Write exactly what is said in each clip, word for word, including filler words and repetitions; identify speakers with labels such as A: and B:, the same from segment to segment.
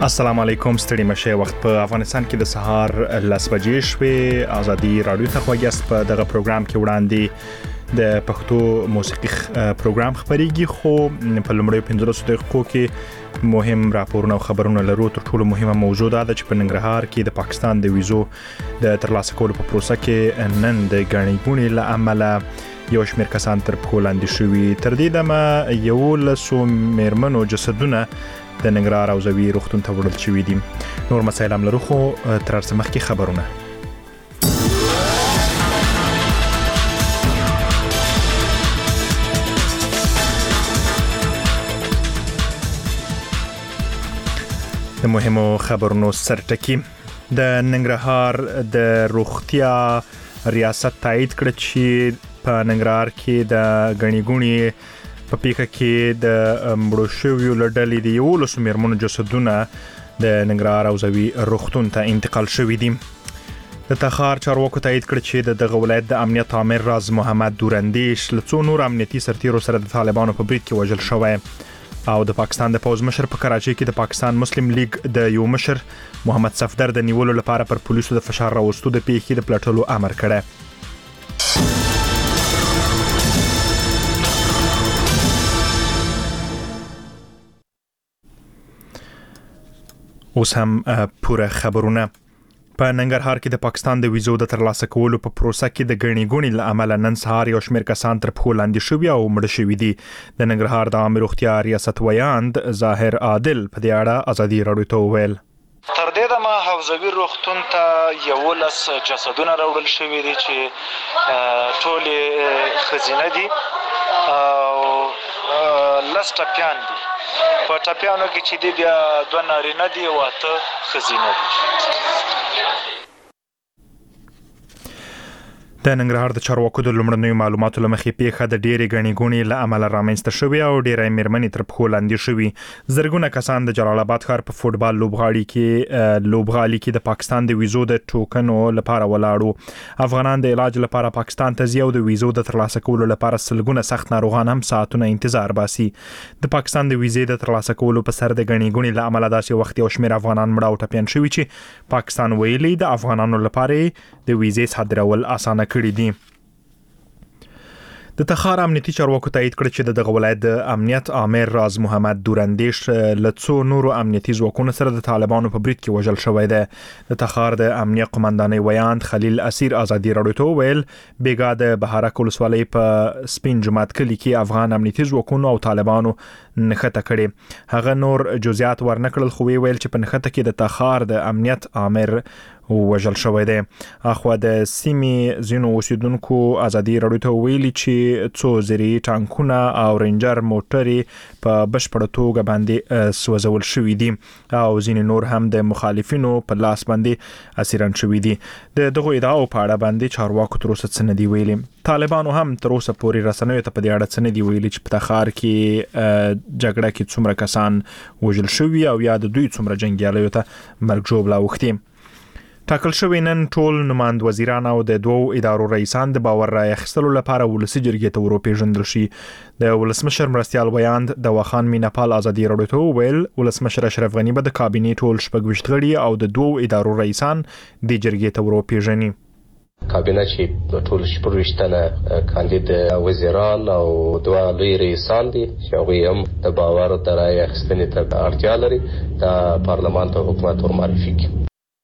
A: السلام علیکم، ستړي مشه. وخت په افغانستان کې د سهار لس بجې شوې. ازادي رادیو ته خوږیاست. په دغه پروګرام کې وړاندې د پښتو موسیقي پروګرام خبريږي، خو په لومړیو پنځلسو دقیقو کې مهم راپورونه او خبرونه لرو. تر ټولو مهمه موضوع دا ده چې په ننګرهار کې د پاکستان د ویزو د ترلاسه کولو په پروسه کې نن د ګڼې ګوڼې له امله یو شمېر کسان تر پښو لاندې شوي. تر دې دمه یولسو میرمنو جسدونه د ننګرهار او زوی روغتون ته وړل شوي دي. نور مسایل هم لرو، خو تر هر مخکې خبرونه. د مهمو خبرونو سرټکی. د ننګرهار د روغتیا ریاست تایید کړ چې په ننګرهار کې د ګڼې ګوڼې په پیښه کې د مړو شویو له ډلې د یولسو میرمنو جسدونه د ننګرهار او زوی روغتون ته انتقال شوي دي. د تخار چارواکو تایید کړ چې د دغه ولایت د امنیت عامر راز محمد دوراندیش له څو نور امنیتي سرتیرو سره د طالبانو په برید کې وژل شوی، او د پاکستان د پوز مشر په کراچۍ کې د پاکستان مسلم لیگ د یو مشر محمد صفدر د نیولو لپاره پر پولیسو د فشار راوستو د پیښې د پلټلو امر کړی. اوس هم پوره خبرونه. په ننګرهار کې د پاکستان د ویزو د ترلاسه کولو په پروسه کې د ګڼې ګوڼې له امله نن سهار یو شمېر کسان تر پښو لاندې شوي او مړه شوي دي. د ننګرهار د عامه روغتیا ریاست ویاند ظاهر عادل په دې اړه ازادي رادیو ته وویل:
B: تر دې دمه حوزوي روغتون ته یولس جسدونه راوړل شوي دي چې ټولې ښځینه دي او لس ټپیان دي. په ټپیانو کې چې دی بیا دوه نارینه دي او اته ښځینه دي.
A: د ننګرهار د چارواکو د لومړنیو معلوماتو له مخې پیښه د ډېرې ګڼې ګوڼې له امله رامنځته شوې او ډېری میرمنې تر پښو لاندې شوي. زرګونه کسان د جلال آباد ښار په فوټبال لوبغالي کې لوبغالي کې د پاکستان د ویزو د ټوکنو لپاره ولاړو. افغانان د علاج لپاره پاکستان ته ځي او د ویزو د ترلاسه کولو لپاره سلګونه سخت ناروغان هم ساعتونه انتظار باسي. د پاکستان د ویزې د ترلاسه کولو په سر د ګڼې ګوڼې له امله داسې وخت یو شمېر افغانان مړه او ټپیان شوي چې پاکستان ویلي د افغانانو لپاره د ویزې صادرول اسانه کړي دي. د تخار امنیتي چارواکو تایید کړ چې د دغه ولایت د امنیت عامر راز محمد دوراندیش له څو نورو امنیتي ځواکونو سره د طالبانو په برید کې وژل شوی دی. د تخار د امنیت قومندانۍ ویاند خلیل اسیر ازادي رادیو ته وویل: بیګا د بهارک ولسوالۍ په سپین جومات کلي کې افغان امنیتي ځواکونو او طالبانو نښته کړې. هغه نور جزئیات ورنکړل، خو ویل چې په نښته کې د تخار د امنیت عامر وژل شوی دی. اخوا د سیمې ځینو اوسیدونکو ازادي رادیو ته ویلي چې څو زری ټانکونه او رینجر موټرې په بشپړه توګه باندې سوځول شوي دي او ځینې نور هم د مخالفینو په لاس باندې اسیران شوي دي. د دغو ادعاو په اړه باندې چارواکو تر اوسه څه نه دي ویلي. طالبانو هم تر اوسه پورې رسنیو ته په دې اړه څه نه دي ویلي چې په تخار کې جګړه کې څومره کسان وژل شوي او یا د دوی څومره جنګیالیو ته مرګ ژوبله اوښتي. ټاکل شوی نن ټول نماند وزیران او د دوو ادارو رئیسان د باور رای اخیستلو لپاره ولسي جرګې ته وروپېژندل شي. د ولسمشر مرستیال ویاند دواخان میناپال ازادي رادیو ته وویل: ولسمشر اشرف غني به د کابینې ټول شپږ ویشت غړي او د دوو ادارو رئیسان د جرګې ته وروپېژني.
C: کابینه چې د ټول شپږ ویشت تنه کاندید وزیران او دوه لوی رئیسان دي چې هغوی هم د باور د رای اخیستنې ته اړتیا لري، د پارلمان ته حکومت ورمعرفي کړي.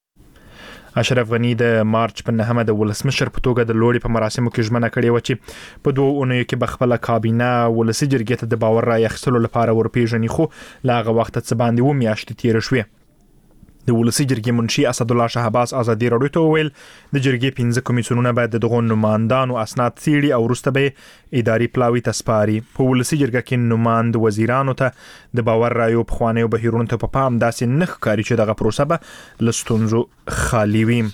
A: اشرف غني د مارچ په نهمه د ولسمشر په توګه د لوړي په مراسمو کې ژمنه کړې و چې په دوه اونیو کې به خپله کابینه ولسي جرګې ته د باور رای اخیستلو لپاره ورپېژني، خو له هغه وخته څه باندې اووه میاشتې تېرې شوې. د ولسي جرګې منشي اسدالله شهباز ازادي رادیو ته وویل: د جرګې پنځه کمیسیونونه باید د دغو نمایندانو اسناد څېړي او وروسته به اداري پلاوي ته سپاري. په ولسي جرګه کې نماند وزیرانو ته د باور رایو پخوانیو بهیرونو ته په پام داسې نه ښکاري چې دغه پروسه به له ستونزو خالي وي.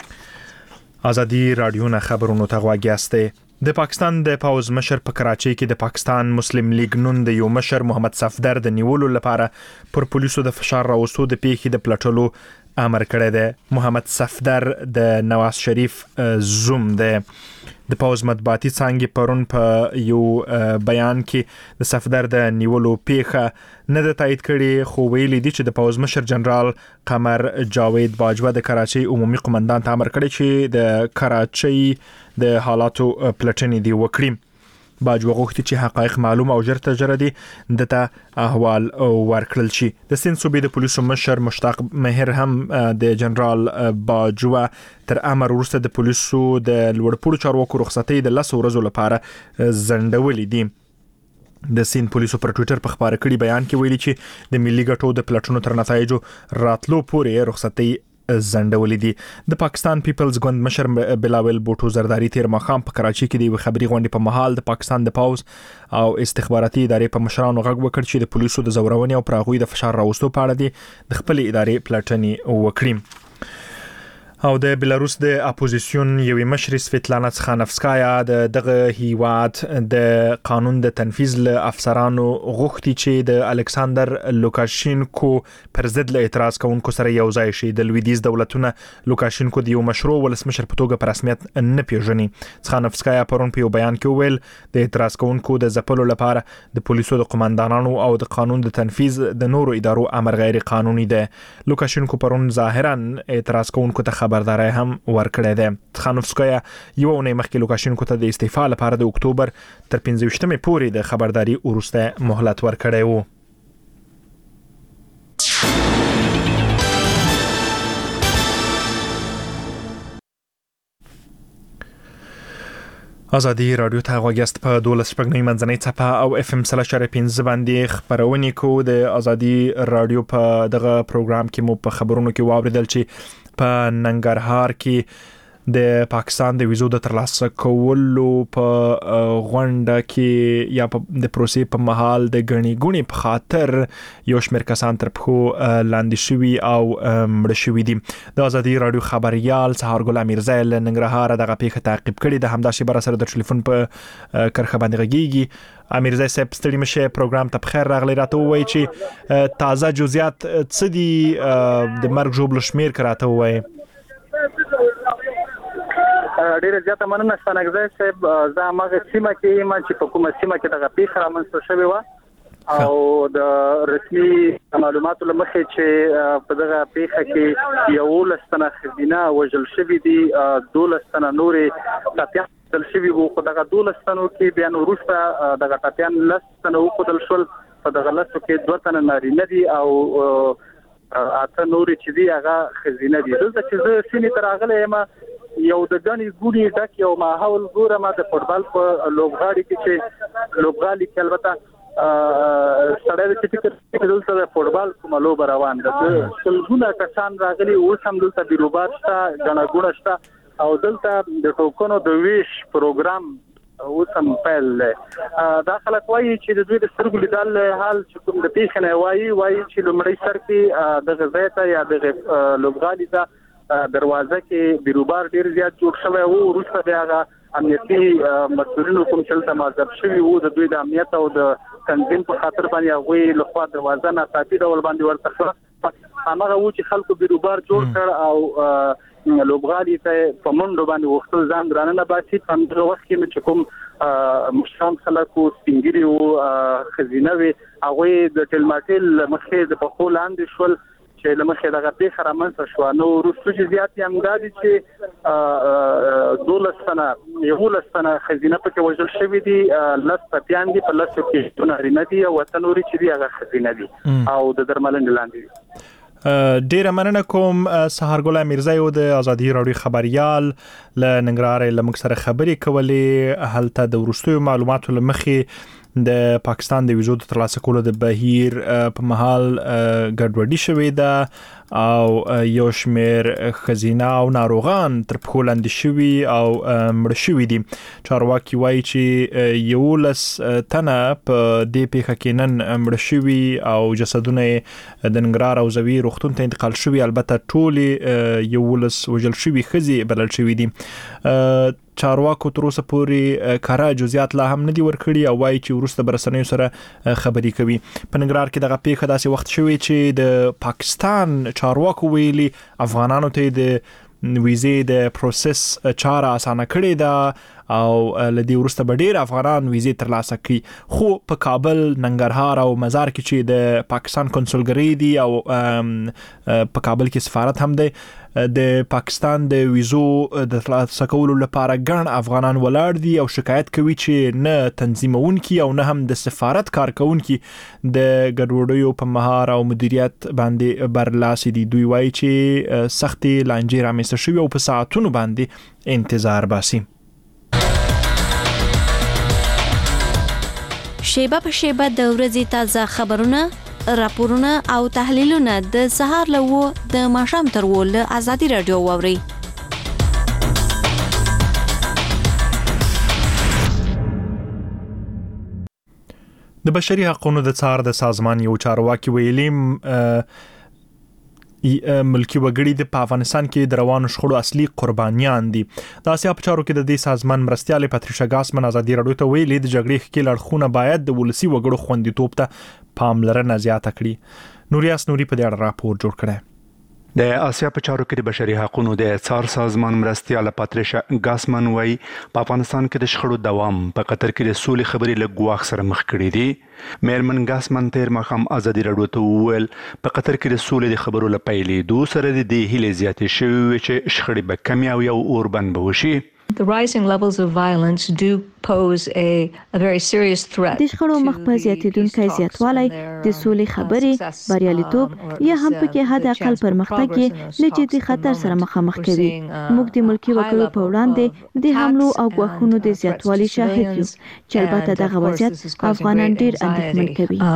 A: ازادي رادیو نه خبرونو ته غوږ یاستئ. د پاکستان د پوز مشر په کراچۍ کې د پاکستان مسلم لیگ نون د یو مشر محمد صفدر د نیولو لپاره پر پولیسو د فشار راوستو د پیښې د پلټلو امر کړی دی. محمد صفدر د نواز شریف زوم دی. د پاوز مطبوعاتي څانګې پرون په یو بیان کې د صفدر د نیولو پیښه نه د تایید کړي، خو ویلي دي چې د پاوز مشر جنرال قمر جاوید باجوه د کراچۍ عمومي قومندان ته امر کړی چې د کراچۍ د حالاتو پلټنې دی وکړي. باجوه غوښتي چې حقایق معلوم او ژر تر ژره دي دته احوال ورکړل شي. د سند صوبې د پولیسو مشر مشتاق مهر هم د جنرال باجوه تر امر وروسته د پولیسو د لوړپوړو چارواکو رخصتۍ د لس ورځو لپاره ځنډولې دي. د سند پولیسو پر ټوئیټر په خبره کړي بیان کې ویلي چې د ملي ګټو د پلټنو تر نتایجو راتلو پورې رخصتۍ زندولې دي. د پاکستان پیپلز ګوند مشر بلاول بوټو زرداری تیر مخام په کراچۍ کې د خبري غونډې په محل د پاکستان د پاوز او استخباراتي ادارې په مشرانو غږ وکړ چې د پولیسو د زورونې او پراغوي د فشار راوستو په اړه دي د خپل ادارې پلټنې وکړي. او د بلاروس د اپوزیسیون یوې مشر سویتلانا تخانفسکایا د دغه هیواد د قانون د تنفیذ له افسرانو غوښتي چې د الکساندر لوکاشینکو پر ضد له اعتراض کوونکو سره یو ځای شي. د لویدیز دولتونه لوکاشینکو د یو مشروع ولسمشر په توګه په رسمیت نه پیژني. تخانفسکایا پرون په یو بیان کې ویل د اعتراض کوونکو د ځپلو لپاره د پولیسو د قومندانانو او د قانون د تنفیذ د نورو ادارو امر غیر قانوني دی. لوکاشینکو پرون ظاهرا اعتراض کوونکو ته خبرداري هم ورکړې ده. تخانفسکایا یو اونۍ مخکې لوکاشینکو ته د استعفا لپاره د اکتوبر تر پنځه ویشتمې پورې د خبرداري وروسته مهلت ورکړی و. ازادي رادیو ته غوښتل په دولس شپږنۍ منځنۍ صفحه او اف ام سلا شر پنځه باندې خبرونه کو. د ازادي رادیو په دغه پروګرام کې مو په خبرونو کې واوریدل چې په ننګرهار کې د پاکستان د ویزو د ترلاسه کولو په غونډه کې یا د پروسې په محل د غنی ګونی په خاطر یو شمېر کسان تر پخو لاندې شوي او مړ شوي دي. د ازادي رادیو خبريال سهارګل امیرزای له ننګرهار دغه پیښه تعقیب کړي. د همداسې بر سره د ټلیفون په کرخه باندې غږیږي. امیرزای صاحب ستړي مشه پروګرام ته بخیر راغلی. راته وایي چې تازه جزئیات څه دي د مرګ ژوبل شمیر کراته وایي.
D: ډیره زیاته مننه ستنګزای صاحب. زه هغه سیمه کې یم چې په کومه سیمه کې دغه پیښه رامنځته شوې وه او د رسمي معلوماتو لمخې چې په دغه پیښه کې یولس تنه ښځینه وژل شوي دي، دولس تنه نورې ټپیان وژل شوي وو. خو دغه دولس تنو کې بیا نو وروسته دغه ټپیان لس تنه وښودل شول. په دغه لسو کې دوه تنه نارینه دي او اته نورې چې دي هغه ښځینه دي. دلته چې زه سیمې ته راغلی یم یو د غني ګونی ډک یو ماحول ګورم د فوټبال په لوبغاړي کې چې لوبغالي کې البته سړی چې فکر کوي دلته د فوټبال کومه لوبه روان ده. څلګونه کسان راغلي اوس هم دلته بیروبار شته، غڼه ګوڼه شته او دلته د ټوکنو د ویش پروګرام اوس هم پیل دی. دا خلک وایي چې د دوی د سترګو لیدل حال چې کوم د پیښې نه وایي وایي چې لومړی سر کې دغه ځای ته یا دغه لوبغالي ته دروازه کې بیروبار ډیر زیات جوړ شوی وو. وروسته بیا هغه امنیتي مسؤلینو کوم چې دلته معذب شوي وو د دوی د امنیت او د تنظیم په خاطر باندې هغوی لخوا دروازه ناڅاپي ډول باندې ورته هماغه وو چې خلکو بیروبار جوړ کړ او لوبغالي ته په منډو باندې وختل ځان درانه باسي. په همدغه وخت کې چې کوم مشران خلک وو سپین ږیري وو ښځینه وې هغوی د ټلماټل مخې د پښو لاندې شول چې لمخې دغه پیښه رامنځته شوه. نو وروسته چې زیات یې هم دا دي چې دولس تنه یولس تنه ښځینه پکې وژل شوي دي، لس ټپیان دي، په لسو کې دوه نارینه دي او اته نورې چې دي هغه ښځینه دي او د درملنې لاندې دي.
A: ډیره مننه کوم سهارګل امیرزای او د ازادي رادیو خبريال ل ننګرهار له موږ سره خبرې کولې. هلته د ورستیو معلوماتو لمخې د پاکستان د ویزو د ترلاسه کولو د بهیر په محل ګډوډي شوې ده او یو شمېر ښځینه او ناروغان تر پښو لاندې شوي او مړه شوي دي. چارواکي وایي چې یولس تنه په دې پیښه کې نن مړه شوي او جسدونه د ننګرهار او زوی روغتون ته انتقال شوي. البته ټولې یولس وژل شوي ښځې بلل شوي دي. چارواکو تر اوسه پورې کارا جزئیات لا هم نه دي ورکړي او وايي چې ورسته برسنیو سره خبرې کوي. په ننګرهار کې دغه پیښه داسې وخت شوی چې د پاکستان چارواکو ویلي افغانانو ته د ویزې د پروسس چاره اسانه کړې ده او لدی ورسته به ډیر افغانان ویزې ترلاسه کړي. خو په کابل، ننګرهار او مزار کې چې د پاکستان کنسولګری دي او په کابل کې سفارت هم دی، د پاکستان د ویزو د ترلاسه کولو لپاره ګڼ افغانان ولاړ دي او شکایت کوي چې نه تنظیمونکي او نه هم د سفارت کارکونکي د ګډوډیو په مهار او مدیریت باندې برلاسي دي. دوی وایي چې سختي لانجې رامنځته شوي او په ساعتونو باندې انتظار باسي.
E: شیبه په شیبه د ورځې تازه خبرونه، راپورونه او تحلیلونه د سهار له و د ماښام تر و له ازادي رادیو واوري.
A: د بشري حقوقو د څار د سازمان یو چارواکي ویلي ملکی وګړي د افغانستان کې د روانو شخړو اصلي قربانیان دي. د اسیا په چارو کې د دې سازمان مرستياله پاتریشا ګاسمن ازادي رادیو ته ویلي د جګړې ښکېل اړخونه باید د ولسی وګړو خوندیتوب ته پاملرنه زیاته کړي. نوریاس نوري په دې اړه راپور جوړ کړی.
F: د اسیا په چارو کې د بشري حقوقو د څار سازمان مرستياله پاتریشا ګاسمن وايي په افغانستان کې د شخړو دوام په قطر کې د سولې خبرې له ګواښ سره مخ کړي دي. مېرمن ګاسمن تیر مخام ازادي رادیو ته وویل په قطر کې د سولې د خبرو لپاره دو سره د دې هلې زیاتې شوې چې شخړې به کم او یو اوربند به وشي.
G: The rising levels of violence do pose a, a very serious threat.
H: د شخړو مخ په زیاتېدونکي زیاتوالی د سولې خبرې بریالیتوب یا هم پکې حد اقل پرمختګ یې له جدي خطر سره مخامخ کوي. موږ د ملکی وګړو په وړاندې د حملو او غوښتنو د زیاتوالي شاهد یو چې البته دغه وضعیت افغانان ډیر اندېښمن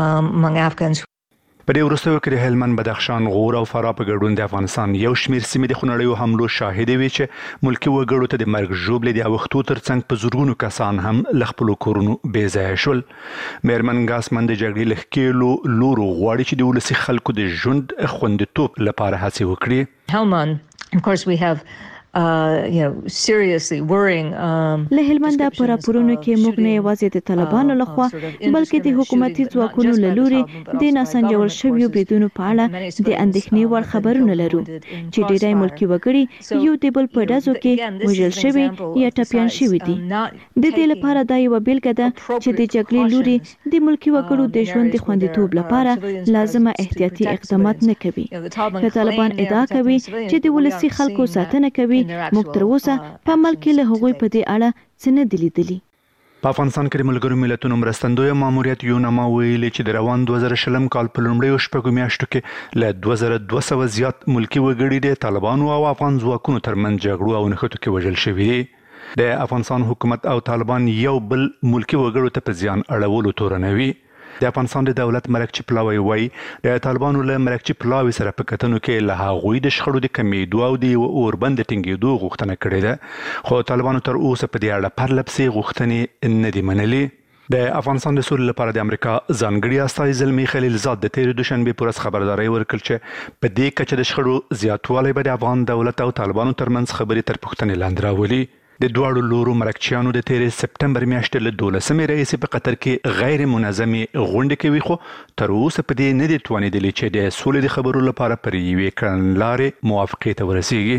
H: کوي.
F: په دې وروستیو کې د هلمند، بدخشان، غور او فراه په ګډون د افغانستان یو شمېر سیمې د خونړیو حملو شاهد وي چې ملکی وګړو ته د مرګ ژوبلې د اوښتو ترڅنګ په زورګونو کسان هم له خپلو کورونو بې ځایه شول. مېرمن ګاسمن د جګړې له ښکېلو لورو غواړي چې د ولسي خلکو د ژوند خوندیتوب لپاره هڅې وکړي.
G: Helmand, of course we have Uh, you know, seriously worrying. Um,
H: له هلمند په راپورونو کې موږ نه یوازې د طالبانو لخوا بلکې د حکومتي ځواکونو له لوري د ناسنجول شویو بریدونو په اړه د اندېښنې وړ خبرونه لرو چې ډېری ملکی وګړي یو د بل په ډزو کې وژل شوي یا ټپیان شوي دي. د دې لپاره دا یو بیلګه ده چې د جګړې لوري د ملکی وګړو د ژوند د خوندیتوب لپاره لازمه احتیاطي اقدامات نه کوي. که طالبان ادعا کوي چې د ولسي خلکو ساتنه کوي، موږ تر اوسه په عمل کې له هغوی په دې اړه څه نه دي لیدلي.
F: په افغانستان کې د ملګرو ملتونو مرستندوی ماموریت یونما ویلي چې د روان دوه زره شلم کال په لومړیو شپږو میاشتو کې له دوه زره دوه سوه زیات ملکی وګړي د طالبانو او افغان ځواکونو ترمنځ جګړو او نښتو کې وژل شوي دي. د افغانستان حکومت او طالبان یو بل ملکی وګړو ته په زیان اړولو تورنوي. د افغانستان د دولت مرکچی پلاوی وای د طالبانو له مرکچی پلاوی سره په کتنو کې له هغوی د شخړو د کمیدو او د اوربند ټینګېدو غوښتنه کړې ده، خو طالبانو تر اوسه په دې اړه پرلپسې غوښتنې نه دي منلي. د افغانستان د سولې لپاره د امریکا ځانګړي استازي زلمی خلیلزاد د تیر دوشنبه پر ورځ خبرداري ورکړه چې په دې کچه د شخړو زیاتوالی به د افغان دولت او طالبانو ترمنځ خبرې تر پوښتنې لاندې راولي. د دواړو لورو مرکچیانو د تیر سپټمبر میاشتې له دولسمې راهیسې په قطر کې غیر منظمې غونډې کوي، خو تر اوسه په دې نه دي توانېدلي چې د سولې د خبرو لپاره پر یوې کړنلارې موافقې ته ورسیږي.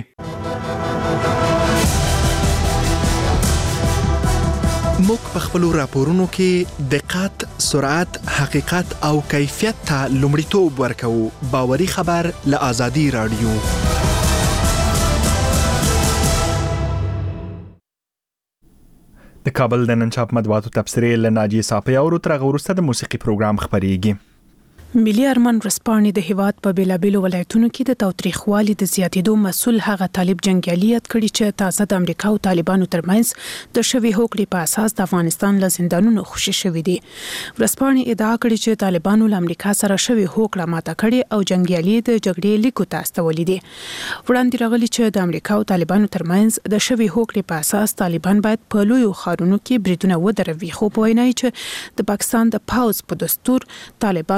I: موږ په خپلو راپورونو کې دقت، سرعت، حقیقت او کیفیت ته لومړیتوب ورکوو. باوري خبر له ازادي رادیو.
A: د کابل د نن چاپ مطبوعاتو تبصرې له ناجیه صافی او تر هغه وروسته د موسیقي پروګرام خبرېږي.
J: ملي ارمان ورځپاڼې د هیواد په بیلابیلو ولایتونو کې د تاوتریخوالي د زیاتېدو مسؤل هغه طالب جنګیالي یاد کړي چې تازه د امریکا او طالبانو ترمنځ د شوي هوکړې په اساس د افغانستان له زندانونو خوشي شوي دي. ورځپاڼې ادعا کړې چې طالبانو له امریکا سره شوي هوکړه ماته کړې او جنګیالي د جګړې لیکو ته استولي دي. وړاندې راغلي چې د امریکا او طالبانو ترمنځ د شوي هوکړې په اساس طالبان باید په لویو ښارونو کې بریدونه ودروي، خو په وینا یې چې د پاکستان د پاوځ په دستور طالبانو له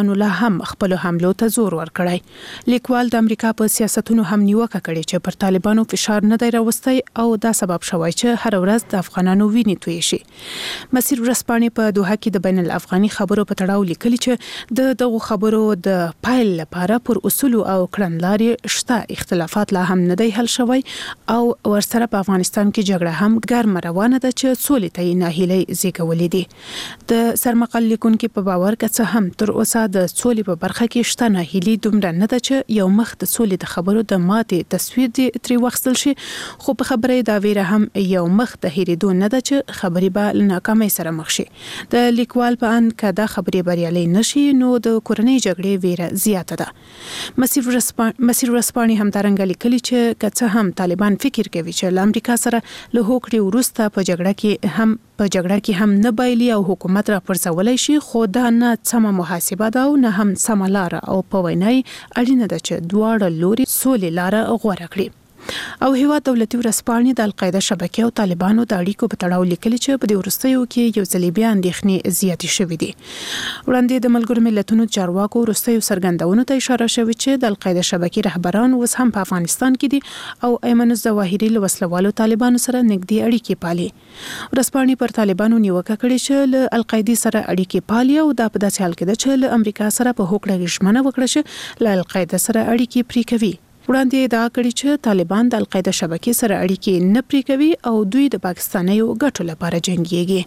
J: هم خپل حملو ته زور ورکړی. لیکوال د امریکا په سیاستونو هم نیوکه کړې چې پر طالبانو فشار نه دی راوستی او دا سبب شوی چې هر ورځ د افغانانو ویني توی شي. مسیر ورځپاڼې په دوحه کې د بین الافغاني خبرو په تړاو لیکلي چې د دغو خبرو د پایل لپاره پر اصول او کړنلارې شته اختلافات لا هم نه دی حل شوی او ورسره په افغانستان کې جګړه هم ګرمه روانه ده چې سولې ته یې ناهیلۍ زیږولې دي. د سرمقال لیکونکي په باور که څه هم تر اوسه د سولې په برخه کې شته ناهیلي دومره نه ده چې یو مخ د سولې د خبرو د ماتې تصویر دې ترې واخیستل شي، خو په خبره دا ویره هم یو مخ د هېرېدو نه ده چې خبرې به له ناکامۍ سره مخ شي. د لیکوال په اند که دا خبرې بریالۍ نشي نو د کورنۍ جګړې ویره زیاته ده. مسیر ورځپاڼې همدارنګه لیکلي چې که څه هم طالبان فکر کوي چې له امریکا سره له هوکړې وروسته په جګړه کې هم په جګړه کې هم نه بایلي او حکومت را پرځولی شي، خو دا نه سمه محاسبه ده او نه هم سمه لاره او په وینا یې اړینه ده چې دواړه لوري سولې لاره غوره کړي. او هیواد دولتي ورځپاڼې د القاعده شبکې او طالبانو د اړیکو په تړاو لیکلي چې په دې وروستیو کې یو ځل بیا اندېښنې زیاتې شوې دي. وړاندې د ملګرو ملتونو چارواکو وروستیو څرګندونو ته اشاره شوې چې د القاعده شبکې رهبران اوس هم په افغانستان کې دي او ایمن الظواهري له وسلوالو طالبانو سره نږدې اړیکې پالي. ورځپاڼې پر طالبانو نیوکه کړې چې له القاعده سره اړیکې پالي او دا په داسې حال کې ده چې له امریکا سره په هوکړه ژمنه وکړه چې له القاعده سره اړیکې پرې کوي. وړاندې ادعا کړې چې طالبان د القاعده شبکې سره اړیکې نه پرې کوي او دوی د پاکستانیو ګټو لپاره جنګيږي.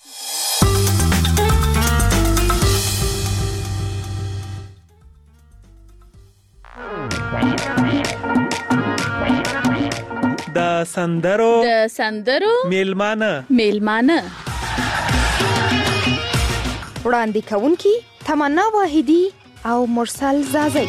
K: د سندرو
L: د سندرو
K: میلمانه
L: میلمانه
M: وړاندې کوونکی تمنا واحدی او مرسل زازی.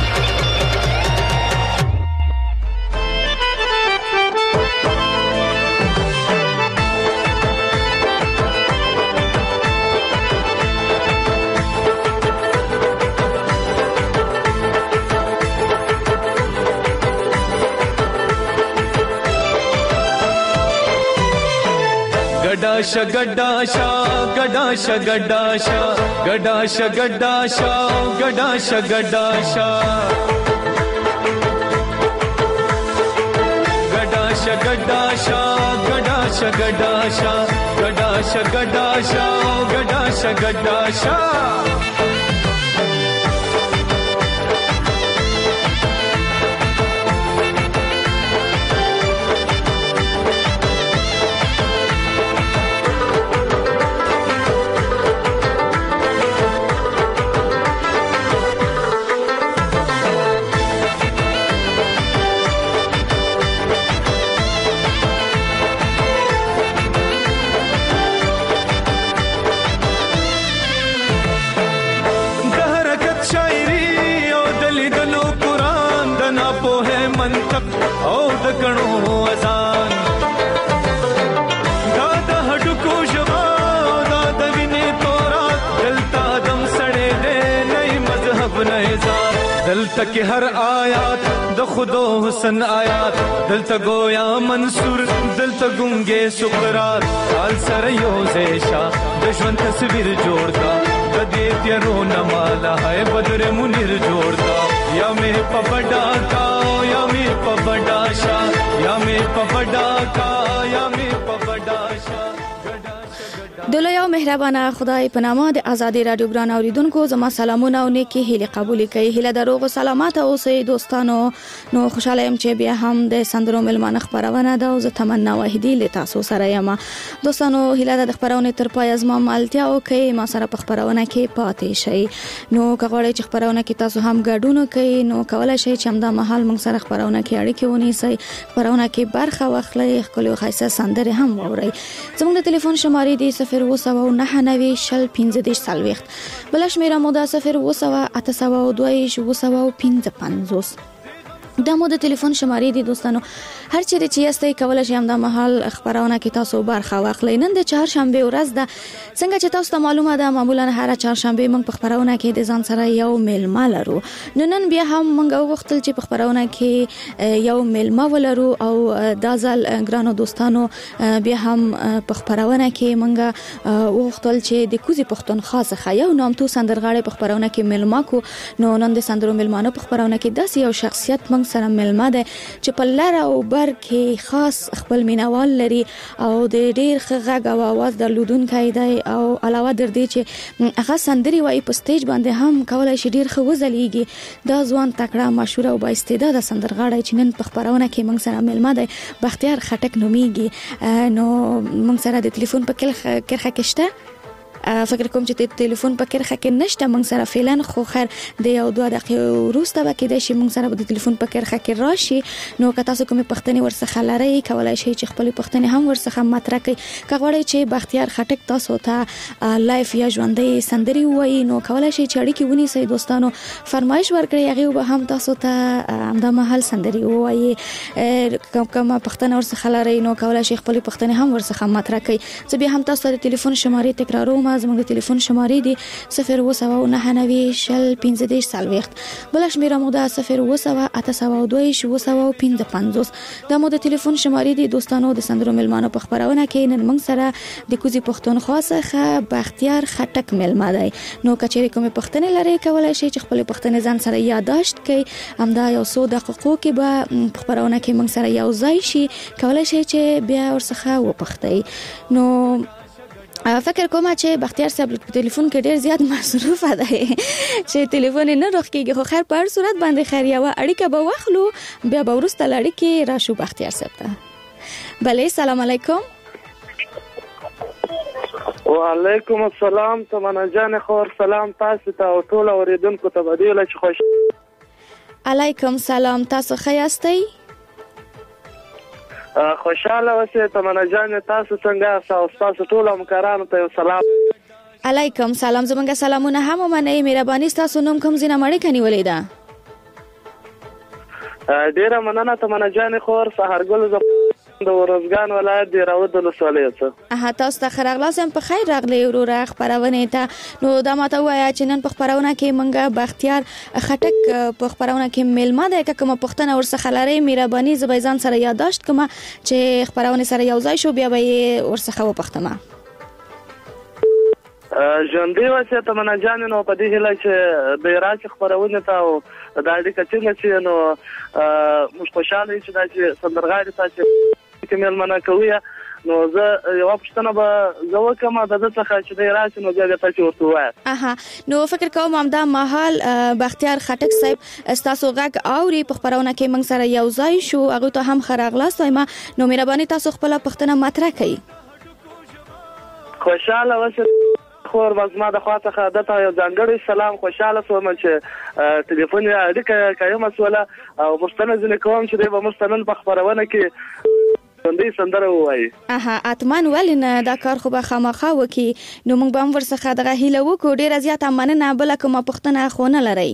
N: गडाशा गडाशा गडाशा गडाशा गडाशा गडाशा गडाशा गडाशा गडाशा गडाशा गडाशा गडाशा गडाशा गडाशा गडाशा गडाशा او د کڼو اذان دا د هډوکو ژبه دا د وینې تورات دلته دم سړی دی نه مذهب نه ځان دلته کې هر آیات د خودو حسن آیات دلته گویا منصور دلته ګونګې سقراط حال سره یو زیشا د ژوند تصویر جوړ دا د دې تیرو نه مالا ہے بدر منیر جوړ دا یا مې په بډا کا یا مې په بډا شا یا مې په بډا کا یا مې په بډا شا.
E: د لوی او مهربانه خدای په نامه د ازادي رادیو ګران اوریدونکو زما سلامونه او نیکی هیله قبول کړئ. هیله دروغ او سلامات اوسئ دوستانو. نو خوشاله يم چې بیا هم د سندرو ملمانه خبرونه ده او زه تمنا واحدی له تاسو سره یم. دوستانو هیله د خبرونه تر پای از ما مالتیا او کې ما سره په خبرونه کې پاتې شئ. نو کغړی چې خبرونه کې تاسو هم ګډون کوي نو کولای شئ چې همدا مهال موږ سره خبرونه کې اړیکه ونیسئ، خبرونه کې برخه واخلئ، خپل خاصه سندره هم واورئ. زموږ د ټلیفون شمارې دی صفر و سوه و نهه نوي شل پنځه دېرش څلوېښت، بله شمېره مو ده صفر و سوه اته سوه و دوه ویشت اوه سوه و پنځه پنځوس. د مو د ټلیفون شمارې دي دوستانو، هر چیرې چې یاستئ کولای شئ همدا مهال خبرونه کې تاسو برخه واخلئ. نن د چهارشنبه ورځ ده، څنګه چې تاسو ته معلومه ده معمولا هر چهارشنبه موږ په خبرونه کې د ځان سره یو میلمه لرو. نو نن بیا هم موږ وغوښتل چې په خبرونه کې یو میلمه ولرو او دا ځل ګرانو دوستانو بیا هم په خبرونه کې موږ وغوښتل چې د کوزي پښتونخوا څخه یو نامتو سندرغاړی په خبرونه کې میلمه کو. نو نن د سندرو میلمانو په خبرونه کې داسې یو شخصیت موږ سره ملما ده چې په لار او بر کې خاص خپل مینوال لري او د ډیر ښه غږ او आवाज درلودونکی دی او علاوه در دې چې هغه سندري وایي په سټیج باندې هم کولای شي ډیر ښه وځلېږي. دا ځوان تکړه مشهور او با استعداده سندرغاړی چې نن په خبرونه کې موږ سره ملما دی بختیار خټک نومیږي. نو موږ سره د ټلیفون په کرخه کې شته. فکر کوم چې د ټلیفون په کرخه کې نشته موږ سره فعلا، خو خیر د یو دوه دقیقې وروسته به کېدای شي موږ سره د ټلیفون په کرخه کې راشي. نو که تاسو کومې پوښتنې ورڅخه لرئ کولای شئ چې خپلې پوښتنې هم ورڅخه مطرح کړئ. که غواړئ چې بختیار خټک تاسو ته لایف یا ژوندۍ سندري ووایي نو کولای شئ چې اړیکې ونیسئ دوستانو، فرمایش ورکړئ، هغې به هم تاسو ته همدا مهال سندري ووایي. کومه پوښتنه ورڅخه لرئ نو کولای شئ خپلې پوښتنې هم ورڅخه مطرح کړئ. زه بیا هم تاسو ته د ټلیفون شمارې تکراروم. زموږ د ټلیفون شمارې دي صفر اووه سوه نهه نوي شل پنځه دېرش څلوېښت، بله شمېره مو ده صفر اووه سوه اته سوه دوه ویشت اووه سوه پنځه پنځوس. دا مو د ټلیفون شمارې دي دوستانو. د سندرو میلمانو په خبرونه کې نن موږ سره د کوزي پښتونخوا څخه بختیار خټک میلمه دی. نو که چیرې کومې پوښتنې لرئ کولای شئ چې خپلې پوښتنې ځان سره یادداشت کړئ. همدا یو څو دقیقو کې به په خبرونه کې موږ سره یو ځای شي، کولای شئ چې بیا ورڅخه وپوښتئ. نو فکر کوم چې بختیار صاحب په ټلیفون کې ډیر زیات مصروفه دی چې ټلیفون نه روخ کېږي، خو خیر په هر صورت باندې خیر یو اړیکه به واخلو بیا به وروسته اړیکې راشو بختیار صاحب ته. بله سلام علیکم.
L: وعلیکم السلام. تمنا جان خور سلام تاسو ته او ټول اوریدونکو ته بدیله چې خوش.
E: علیکم سلام. تاسو ښه یاستئ؟
L: خوشاله اوسئ تمنا جان. تاسو څنګه یاست؟ تاسو ټول همکارانو ته سلام.
E: علیکم سلام. زمونږ سلامونه هم ومنئ. مهرباني ستاسو نوم کوم ځای نه اړیکه نیولې ده؟
L: ډیره مننه تمنا جان خور. سهارګل د ورزګان ولایت د راود ولسوالۍ څخه.
E: اها تاسو ته خراغلاس هم په خیر راغلی وروره خبرونه ته. نو دا ماته وایي چې نن په خبرونه کې منګه بختیار خټک په خبرونه کې میلمه ده. که کومه پوښتنه ورڅخه لرئ مهرباني زه به ځان سره یادداشت کوم چې خبرونه سره یو ځای شو بیا به یې ورڅخه وپوښتم.
L: ژوندۍ وسه تمنا جان. نو په دې هیله چې د راځي خبرونه ته او د اړیکې څنګه چې نو موږ خوشاله یو چې د سندرغاړي تاسو کې ملمنه کوي. نو زه یو پښتنه به زه وکم د دې څخه چې د راځي نو بیا تاسو ورته وایي.
E: اها نو فکر کوم همدا مهال بختیار خټک صاحب تاسو غږ اوري په خبرونه کې موږ سره یو ځای شو، هغه ته هم خراغلاس وایم. نو مهرباني تاسو خپل پښتنه مطرح کړئ.
L: خوشاله اوسئ خور. مزما د خوا څخه دته یو ځانګړی سلام. خوشاله سوم چې ټلیفون اړیکه قایم مسوله او مستند ځنه کوم چې به مستند په خبرونه کې باندې سندره وایي.
E: اها اتمن ولنه دا کار خو به خامخا وکي. نو موږ به هم ورڅخه دغه هیله وکړو. ډیره زیاته مننه. بل کومه پوښتنه خو نه لرئ؟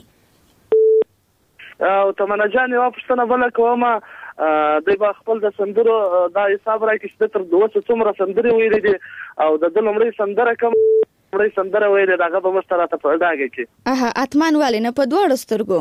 L: او تمنا جان یو پوښتنه بل کومه د با خپل د سندرو دا حساب راکې چې تر دوه څومره سندري ویلې دي او د لومړی سندره کوم لومړی سندره ویلې داغه به مستراته په داګه کې.
E: اها اتمن ولنه په دوه سترګو.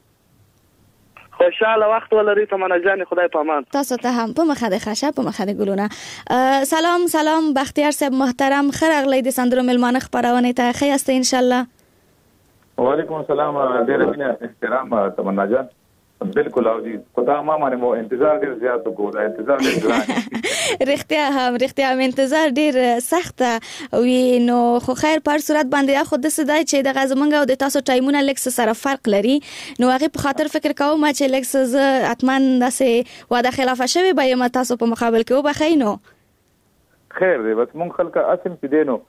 L: خوشاله وخت ولري تمنا جان. خدای پامان.
E: تاسو ته هم په مخه د خشه په مخه د ګلونه. سلام سلام بختیار صاحب محترم. خرغلی د سندرو ملمانه خبرونه ته خیاسته ان شاء الله.
O: وعلیکم السلام. ډیر مینه احترام تمنا جان. بالکل او دي خدای ما باندې مو انتظار ډیر زیات کو دا انتظار ډیر ګران.
E: رښتیا هم رښتیا هم انتظار ډیر سخته وي. نو خو خیر په صورت باندې خو د سدای چې د غزمنګ او د تاسو ټایمونه لیکس سره فرق لري. نو هغه په خاطر فکر کوم چې لیکس ز اتمن داسې واده خلاف شوی به یم تاسو په مقابل کې وبخینو.
O: خیر دی بس مونږ خلک اصل کې دینو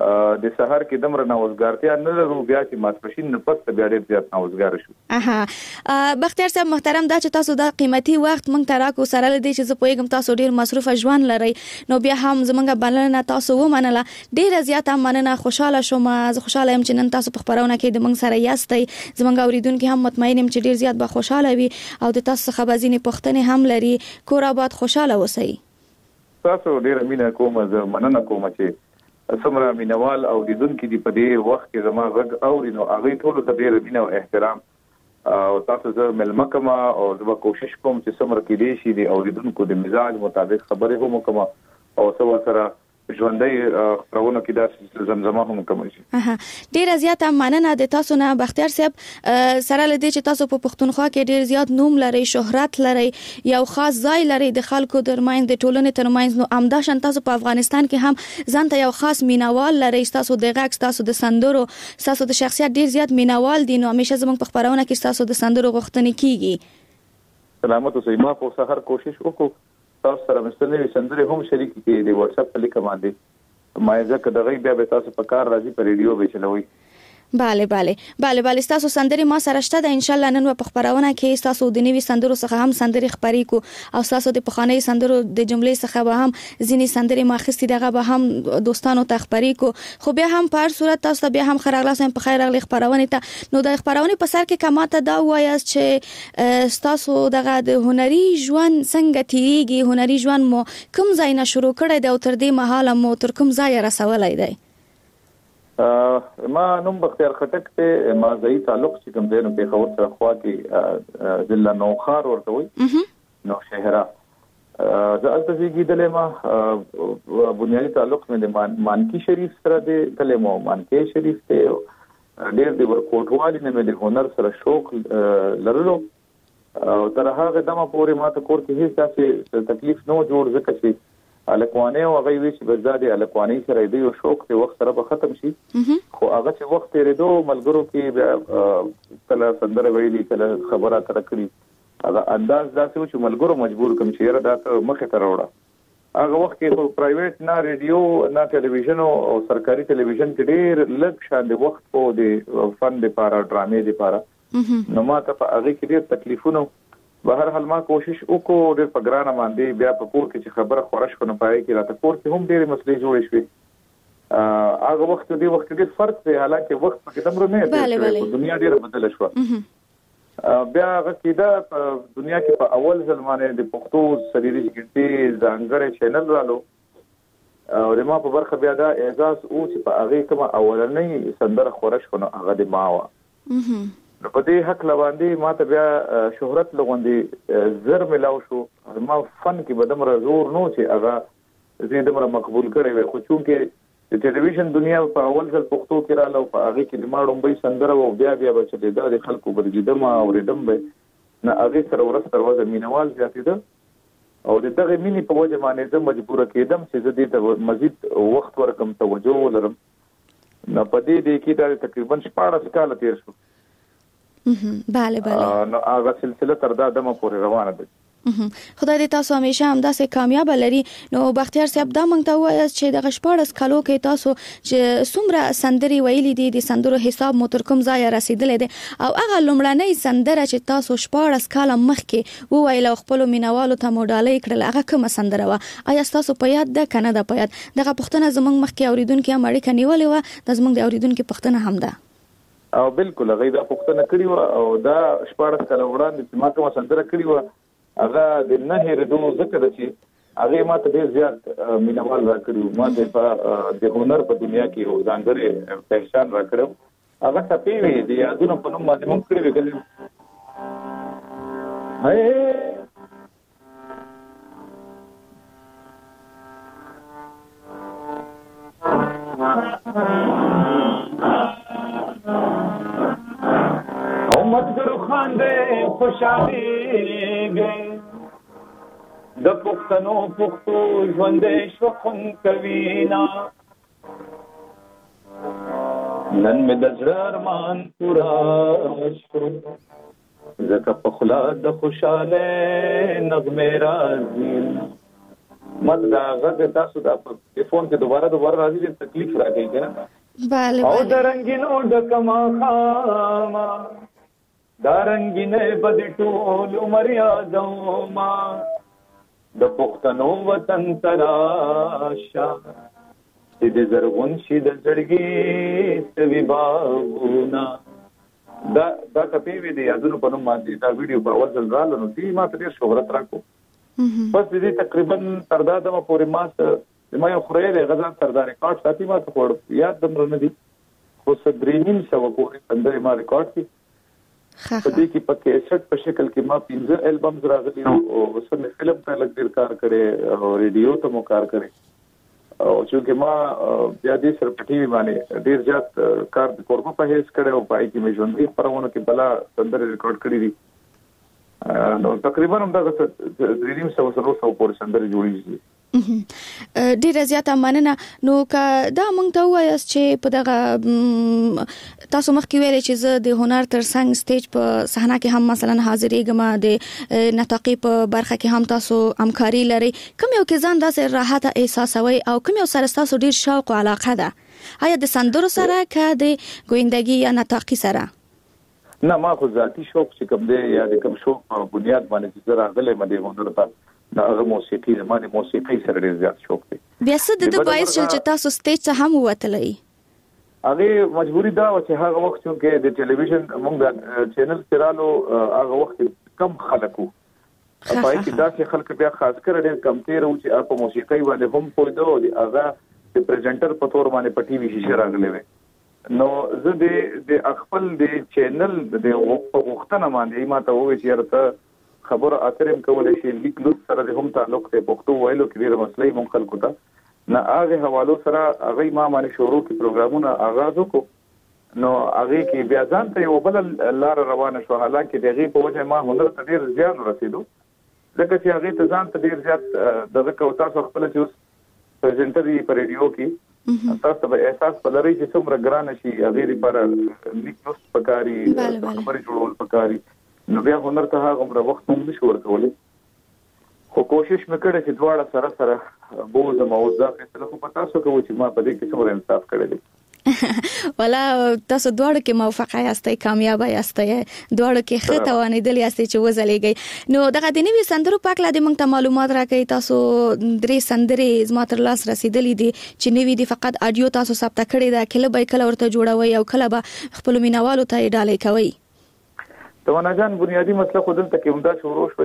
O: د سحر کې دمر نوزګارتیا نه لرو بیا چې ماسپښین نه پس بیا ډېر زیات نوزګار شو.
E: اها بختیار صاحب محترم، دا چې تاسو د قیمتي وخت مونږ ته راکو سره لدی چې زه پوهیږم تاسو ډېر مصروف ژوند لرئ، نو بیا هم زمونږ بلنه تاسو ومنله، ډېره زیاته مننه. خوشاله شوم، زه خوشاله یم چې نن تاسو په خبرونه کې د مونږ سره یاستئ. زمونږ اوریدونکو هم مطمئن یم چې ډېر زیات به خوشاله وي او د تاسو څخه به ځینې پوښتنې هم لري. کور آباد، خوشاله اوسئ.
O: تاسو ډېره مینه کوم، زه مننه کوم چې څومره مینوال او لیدونکي دي په دې وخت کې زما غږ اوري، نو هغوی ټولو ته ډېره مینه او احترام. او تاسو زه مېلمه کوم او زه به کوشش کوم چې څومره کېدای شي د اوریدونکو د مزاج مطابق خبرې هم وکړم او څه ورسره ژوندۍ خپرونه کې داسې زمزمه هم کوم شي.
E: ډېره زیاته مننه د تاسو نه بختیار صاحب. سره لدی چې تاسو په پښتونخوا کې ډېر زیات نوم لرئ، شهرت لرئ، یو خاص ځای لرئ د خلکو ترمنځ، د ټولنې ترمنځ، نو همداشان تاسو په افغانستان کې هم ځان ته یو خاص مینوال لرئ. تاسو د غږ، تاسو د سندرو، تاسو د شخصیت ډېر زیات مینوال دي، نو همیشه زموږ په خبرونه کې تاسو د سندرو غوښتنې کیږي.
O: سلامت اوسئ. ما په سحر کوشش وکړو تاسو سره مستنوي سندري هم شریک کړي د واتس اپ په لیک باندې، ما ځکه دغه بیا به تاسو په کار راځي په ریډیو به چلوي.
E: bale bale bale bale تاسو سندري ما سره شته د ان شاء الله نن په خبرونه کې تاسو د نوي سندرو څخه هم سندري خبري کو او تاسو د پخوانی سندرو د جملې څخه به هم ځینی سندري ما خستي دغه به هم دوستانو ته خبري کو. خو بیا هم په هر صورت تاسو بیا هم خراغلاسم په خیر اغلی خبرونه ته نو د خبرونه په سر کې کماته دا وایي چې تاسو دغه د هنري ژوند څنګه تیریږي، هنري ژوند مو کوم ځای نه شروع کړی دی او تر دې مهاله مو تر کوم ځای رسولای دی؟
O: ما نوم بختیار خټک ته ما ځای تعلق چې کوم دی نو په خبر سره خوا کې ضلع نوخار ورته وي نو شهرا زه البته کېدلې ما بنیادی تعلق مې د مانکی شریف سره دی تلې مو مانکی شریف ته ډېر د ورکوټوالي نه مې د هنر سره شوق لرلو او تر هغه دمه پورې ما ته کور کې هیڅ داسې تکلیف نه جوړ ځکه چې الکوانه او غوي چې بزادي الکوانه سره دی او شوق ته وخت سره به ختم شي خو هغه چې وخت یې ردو ملګرو کې کله سندره ویلي کله خبره تر کړی هغه انداز داسې چې ملګرو مجبور کوم چې را د مخه تر وړه هغه وخت کې خو پرایویټ نه ریډیو نه ټلویزیون او سرکاري ټلویزیون کې ډېر لږ شان د وخت په د فن لپاره ډرامې لپاره نو ما ته په هغه کې ډېر تکلیفونه به هر حال ما کوشش وکړو ډېر په ګرانه باندې بیا په کور کې چې خبره خورش کنه پای کې راته کور کې هم ډېرې مسلې جوړې شوې هغه وخت دې وخت ډېر فرق دی حالانکه وخت په دمر نه دی دنیا ډېر بدله شو بیا هغه کې دا دنیا کې په اول ځلمانه د پښتو سریری کې ځانګړی چینل رالو او د ما په برخه بیا دا اعزاز او چې په هغه کوم اولنۍ سندره خورش کنه هغه د ما و نو په دې حق لواندې ما ته بیا شهرت لغوندې زر ملاو شو ما فن کې بدمر زور نو چې هغه زه دمر مقبول کړی وي خو چونکې د ټلویزیون دنیا په اول ځل پښتو کې رااله په هغه کې د ماړم به سندره او بیا بیا به چې د خلکو برګیدم او ردم به نه هغه سره ورسره وځه مینوال زیاتېده او د دغه مینې په وجه باندې زه مجبور کېدم چې زه دې ته مزید وخت ورکم توجه ولرم نو په دې دې کې دا تقریبا شپږ کال تیر شو
E: bale bale
O: نو هغه سلسله تر دا دمه پورې روانه ده.
E: خدای دې تاسو همیشه همداسې کامیاب لري. نو بختیار صاحب دا مونږ ته وایي چې د غشپاړس کالو کې تاسو چې څومره سندري ویلي دي د سندرو حساب مو تر کوم ځای رسیدلې دي او هغه لومړنۍ سندره چې تاسو شپاړس کاله مخکې وویل خپل مینوالو ته مو ډالۍ کړل هغه کومه سندره و؟ آیا تاسو په یاد ده کنه ده په یاد؟ دغه پښتنه زمونږ مخکې اوریدونکو هم اړیکه نیولې و د زمونږ د اوریدونکو پښتنه هم ده
O: او بالکل هغه دا پښتنه کړی و او دا شپږ کاله وړاندې چې ما کومه سندره کړی و هغه د نه هېرېدو ذکر چې هغه ما ته ډېر زیات مینوال را کړی ما ته په د هنر په دنیا کې یو ځانګړی پہچان را کړو هغه ټپې وي د یادونو په نوم باندې مونږ کړی وکړو هاي مت کرو خاندے خوشحالی گئے د پښتنو پښتو ژوندې شو خون کوینا نن مې د زړه ارمان پورا شو زکه په خلا د خوشاله نغمه راځي مد دا غږ تاسو دا په فون کې دوباره دوباره راځي چې تکلیف راکړي کنه
E: bale
N: او درنګینو د کما خاما درنګینه بد ټول مریا دوما د پښتنو وطن تراشا دې زرغون شي د زړګي سوي باغونه دا دا کپی وی دی یادونو په نوم باندې دا ویډیو په اول ځل رالو نو دې ما ته ډیر شهرت راکو بس دې تقریبا تر دا د پورې ماس ما یو خوري غزان تر دا ریکارډ ساتي ما ته وړ یاد دمر نه دي خو صدرینین سو پورې اندر ما ریکارډ کی په دې کې په کیسټ په شکل کې ما پنځه البمز راغلي او وسمه فلم ته لګ ډیر کار کړي او ریډیو ته مو کار کړي او چې ما بیا دې سره په ټي وي باندې ډیر زیات کار کوربه په هیڅ کړي او پای کې مې ژوندۍ پرونه کې بلا اندر ریکارډ کړی دي نو تقریبا هم دا دریم سو سره سو پورې سندري جوړیږي
E: ډیره زیاته مننه نو که دا مونږ ته وایاست چې په دغه تاسو مخکې ویلې چې زه د هنر تر څنګ سټیج په صحنه کې هم مثلا حاضرېږم د نطاقي په برخه کې هم تاسو همکاري لري کوم یو کې ځان داسې راحت احساسوي او کوم یو سره تاسو ډیر شوق او علاقه ده آیا د سندرو سره که د ګویندګي یا نطاقي سره
O: نه ما خو ذاتی شوق چې کوم دی یا د کوم شوق په بنیاد باندې چې زه راغلی مده هنر ته دا هغه موسیقي د باندې موسیقي سره ډیر زیات شوق دی
E: بیا څه د باعث چې تاسو سټیج ته هم ووتلئ
O: هغه مجبوری دا و چې هغه وخت چې د ټلویزیون موږ د چینل چرالو هغه وخت کم خلکو پای کې دا چې خلک بیا خاص کر ډیر کم تیر او چې په موسیقي باندې هم پوهیدو دي هغه د پریزنټر په تور باندې په ټي وي شي راغلی وي نو زه د د خپل د چینل د وختونه باندې ما ته وې چې ارته خبر اترم کولای شي لیک لوس سره هم تعلق ته پښتو وایلو کې ډیره مسلې مونږ خلکو ته نه هغه حوالو سره هغه ما باندې شروع کی پروګرامونه آغاز وکړو نو هغه کې بیا ځان ته یو بل لار روانه شو حالانکه دغه په وجه ما هنر ته ډیر زیات رسیدو ځکه چې هغه ته ځان ته ډیر زیات دغه کو تاسو خپل چې پریزنټر یې پر ریډیو کې تاسو به احساس پلري چې څومره ګران شي هغه لپاره لیک نوس پکاري خبرې جوړول پکاري نو بیا هنر ته هغه وخت هم نشو ورکولای خو کوشش وکړه چې دواړه سره سره بوز موضوع فیصله خو پتا سو کوي چې ما په دې کې څومره انصاف کړی
E: ولا تاسو دواړو کې موفق یاستئ کامیاب یاستئ دواړو کې ښه توانیدل یاستئ چې وځلېږئ نو دغه د نوي سندرو پاک لا د موږ ته معلومات راکړئ تاسو درې سندرې زما تر لاس رسیدلې دي چې نوي دي فقط اډیو تاسو ثبت کړی دا کله به کله ورته جوړوي او کله به خپل مینوالو ته ډالۍ کوي
O: توانا جان بنیادی مسله خو دلته کې همدا شروع شو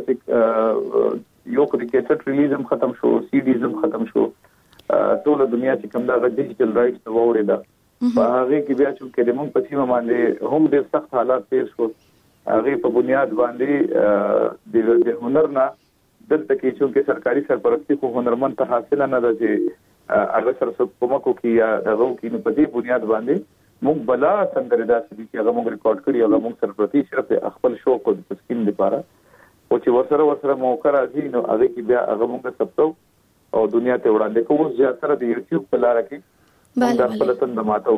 O: چې یو کریکټ ریلیزم ختم شو سی ډیزم ختم شو ټول دنیا چې کوم دا ډیجیټل رائټس ووري دا په هغه کې بیا چې د مونږ په سیمه باندې هم ډېر سخت حالات تیر شو هغه په بنیاد باندې د هنر نه دلته کې چې سرکاري سرپرستی خو هنرمند ته حاصل نه ده چې هغه سره کومه کوي یا هغه کې په دې بنیاد باندې مونږ بلا څنګه داسې چې هغه مونږ ریکارډ کړی هغه مونږ سرپرستی صرف خپل شوق او تسکین لپاره او چې ورسره ورسره موقع راځي نو هغه کې بیا هغه مونږ ثبتو او دنیا ته وړاندې کوو چې سره د یوټیوب په لار کې
E: بله
O: دا خپل تند ماتو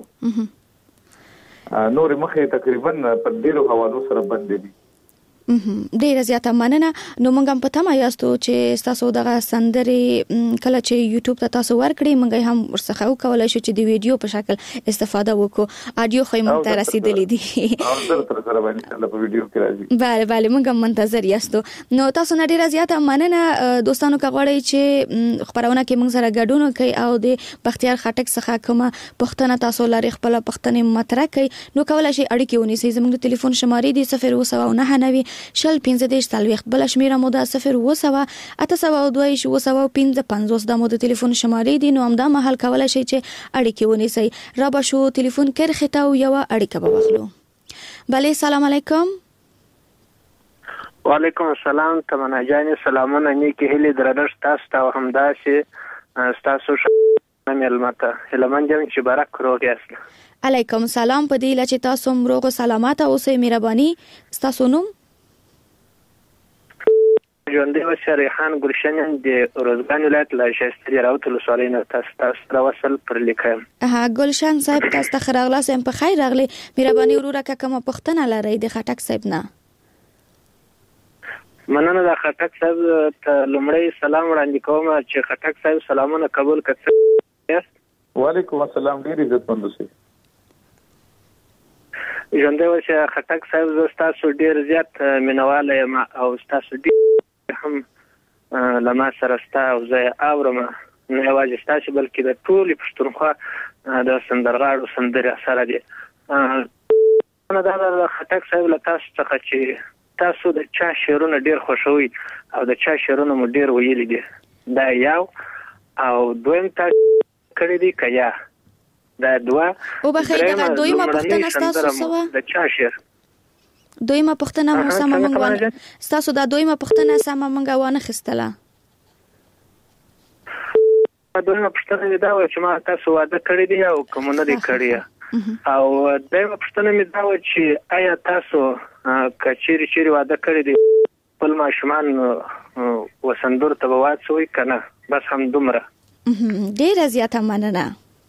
O: نور مخه تقریبا په ډیرو حوالو سره باندې دي
E: ډیره زیاته مننه نو موږ هم پته ما یاستو چې تاسو دغه سندرې کله چې یوټیوب ته تاسو ورکړئ موږ هم ورڅخه وکولای شو چې د ویډیو په شکل استفاده وکړو اډیو خو موږ ته رسیدلې دي
O: او زه تر سره باندې الله په ویډیو کې راځي
E: bale bale موږ هم منتظر یاستو نو تاسو نه ډیره زیاته مننه دوستانو کا غواړئ چې خبرونه کې موږ سره ګډون کوي او د بختیار خټک څخه کومه پښتنه تاسو لري خپل پښتنې مطرح کوي نو کولای شي اړیکې ونیسئ زموږ د ټلیفون شمارې دي صفر اووه سوه نهه نوي شل پنځه دېرش څلوېښت بله شمېره مو ده صفر اووه سوه اته سوه دوه ویشت اووه سوه پنځه پنځوس دا مو د ټلیفون شمارې دي نو همدا مهال کولی شئ چې اړیکې ونیسئ را به شو ټلیفون کرښې ته او یوه اړیکه به واخلو بله سلام علیکم
P: وعلیکم السلام تمنا جانې سلامونه نیکې هیلې درنښت تاسو ته او همداسې ستاسو ښه مېلمه ته هیلهمند یم چې برک روغ یاست
E: علیکم سلام په دې هیله چې تاسو هم روغ و سلامته اوسئ مهرباني ستاسو نوم
P: ژوندی اوسئ ریحان ګلشن یم د روزګان ولایت له ښایسته دراوت ولسوالۍ نه تاسو ته سره وصل پر لیکه یم
E: ها ګلشن صاحب تاسو ته ښه راغلاست یم په خیر راغلی مهرباني وروره که کومه پوښتنه لرئ د خټک صاحب نه
P: مننه د خټک صاحب ته لومړی سلام وړاندې کوم چې خټک صاحب سلامونه قبول کړئ.
O: وعلیکم السلام، ډیر عزت مند اوسئ.
P: ژوندی اوسئ خټک صاحب، زه ستاسو ډیر زیات مینهوال یم او ستاسو ډیر هم له ما سره ستا او زه اورم، نه یوازې ستاسو بلکې د ټولې پښتونخوا د سندرغاړو سندرې اثر دي. دا د خټک صاحب له تاسو څخه چې تاسو د چا شعرونه ډیر خوښوي او د چا شعرونه مو ډیر ویلي دي، دا یو او دویم تاسو کړی دی که یا دا دوه
E: او بخیر دغه دویمه پوښتنه ستاسو سوه
P: د چا شعر
E: دویمه پوښتنه مو سمه مونږ وانه ستاسو دا دویمه پوښتنه سمه مونږ وانه خستله.
P: دویمه پوښتنه دا و چې ما تاسو واده کړی دی او کوم نه دی کړی، او دغه پوښتنه مې دا و چې آیا تاسو کچيري چیرې واده کړی دی خپل ماشومان وسندور ته واچوي کنه؟ بس هم دومره.
E: ډیره زیاته مننه.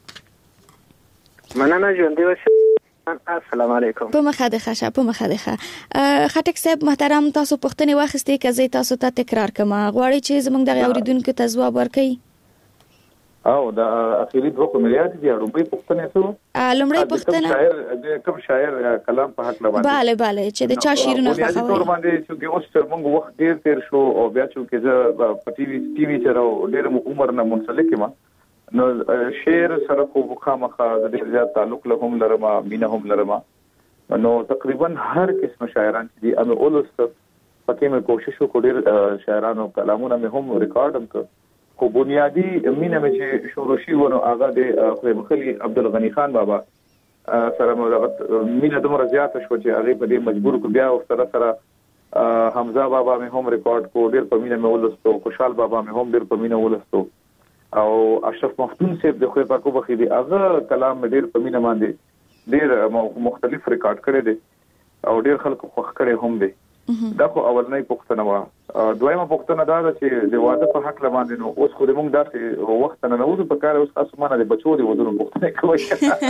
P: مننه ژوندی اوسئ. السلام علیکم.
E: په مخه د خشه په مخه د خه خټک صاحب محترم، تاسو پوښتنه واخستې که زه تاسو ته تکرار کوم، غواړئ چې زموږ د اوریدونکو ته ځواب ورکړئ؟
O: او دا اخیری دوه کوملیات دي. لومړی پوښتنه څه؟
E: لومړی پوښتنه
O: شاعر د کوم شاعر کلام په حق لوي.
E: bale bale چې د چا شعرونه خوښوي.
O: په تور باندې چې اوس موږ وخت ډیر تیر شو او بیا چې زه په ټي وي ټي وي سره ډیر عمر نه منسلک یم، نو شعر سره خو مخامخه د ډیر زیات تعلق له هم لرم، مینه هم لرم، نو تقریبا هر قسم شاعران چې دي امه اولست پکې مې کوشش وکړ، ډیر شاعرانو کلامونه مې هم ریکارډ هم کړ، خو بنیادی مینه مې چې شروع شي ونه هغه د خدای بخلي عبدالغنی خان بابا سره مو مینه دومره زیاته شو چې هغه په دې مجبور کو، بیا سره سره حمزه بابا مې هم ریکارډ کو، ډیر په مینه مې ولستو، خوشحال بابا مې هم ډیر په مینه ولستو، او اشرف مفتون صاحب د خدای پاک په خیر هغه کلام مې ډیر په مینه باندې ډیر مختلف ریکارډ کړی دی او ډیر خلکو خوښ کړي هم دي. دا خو اولنۍ پوښتنه وه. دویمه پوښتنه دا ده چې د واده په حق باندې نو اوس خو د موږ داسې وخت نه نوځو په کار، اوس تاسو مانه د بچو د ودونو پوښتنه کوئ.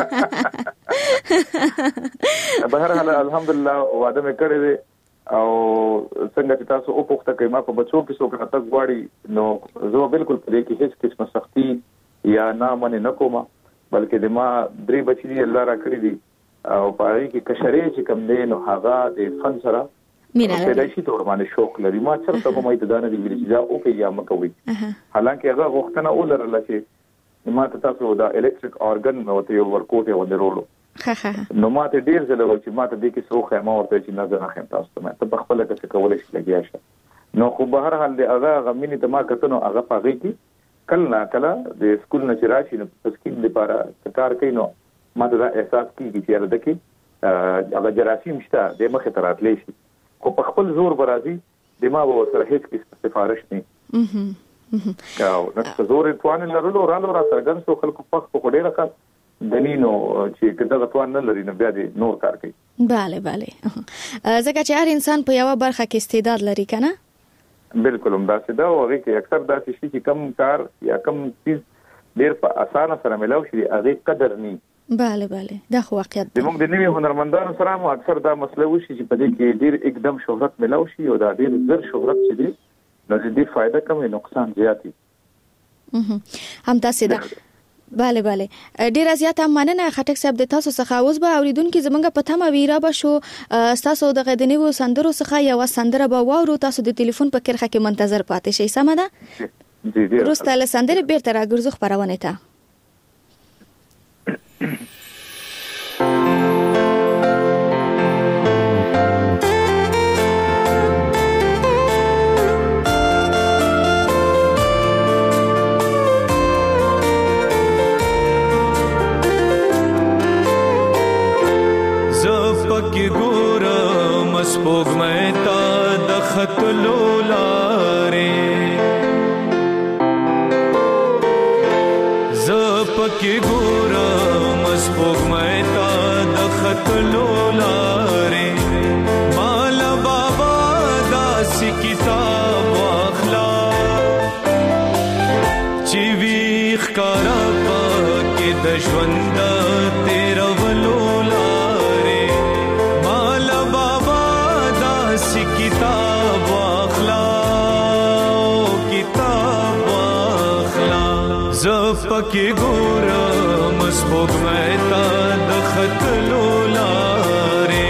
O: به هر حال الحمدلله واده مې کړی دی او څنګه چې تاسو او پوښتنه کوي ما په بچو کې څوک راته غواړي، نو زه بالکل په دې کې هیڅ قسمه سختي یا نه منې نه کوم، بلکې د ما درې بچي دي الله را کړی دي او په هغې کې کشرې چې کوم دی نو هغه د فن سره
E: مینه لري،
O: پیدایشي تور باندې شوق لري. ما چرته کومه ته دانه دی ویل چې دا او کې یا مکوي، حالانکه هغه غوښتنه ولرله چې ما ته تاسو دا الکتریک اورګن نو ته یو ورکوټ یو درولو، نو ما ته ډیر ځله و چې ما ته دې کې سوخه ما ورته چې نه زه خیم تاسو ته ته بخپله کې کولای شي لګیا شه، نو خو به هر حال دی هغه غمینه ته ما کتنو هغه پاږي کې کله نه کله د سکول نه چې راشي نو تسکین لپاره کار کوي، نو ما ته دا احساس کیږي چې هغه دکې هغه جراثیم شته د مخه تراتلی شي، خو په خپل زور برازي د ما به سره هیڅ کیسه سفارش نه او نو زور توان لرلو رالو را څرګند شو خلکو په خو ډیره ښه دنینو چې کله توان نه لري نو بیا د نور کار کوي.
E: bale bale ځکه چې هر انسان په یو برخه کې استعداد لري کنه؟
O: بالکل هم داسې دا وږي کې اکثر داسې شي چې کم کار یا کم چیز ډیر په اسانه سره ملاو شي هغه قدر نه.
E: bale bale دا خو واقعیت
O: دی. موږ د نوي هنرمندانو سره مو اکثر دا مسله وشي چې په دې کې ډیر एकदम شهرت ملاو شي او دا ډیر زر شهرت چې دی نو د دې فائدہ کم نقصان زیاتی
E: هم تاسو دا bale bale ډیر زیات مننه خټک صاحب د تاسو څخه. اوس به اوریدونکو زمونږ په تمه ویرا به شو تاسو د غدنیو سندرو څخه یو سندره به واورو، تاسو د ټلیفون په کرخه کې منتظر پاتې شئ. سمه ده؟
O: جی جی.
E: روسته له سندره بیرته راګرځو خبرونه ته.
N: سپوږ مې تا د خط لولارې ز پکې ګورم سپوږ مې تا د خط لولارې مالا بابا داسې کتاب واخلا چې وی ښکارا پکې د ژوند تیرو کتاب واخلا پکې ګورم سپوږمۍ ته د ختلو لارې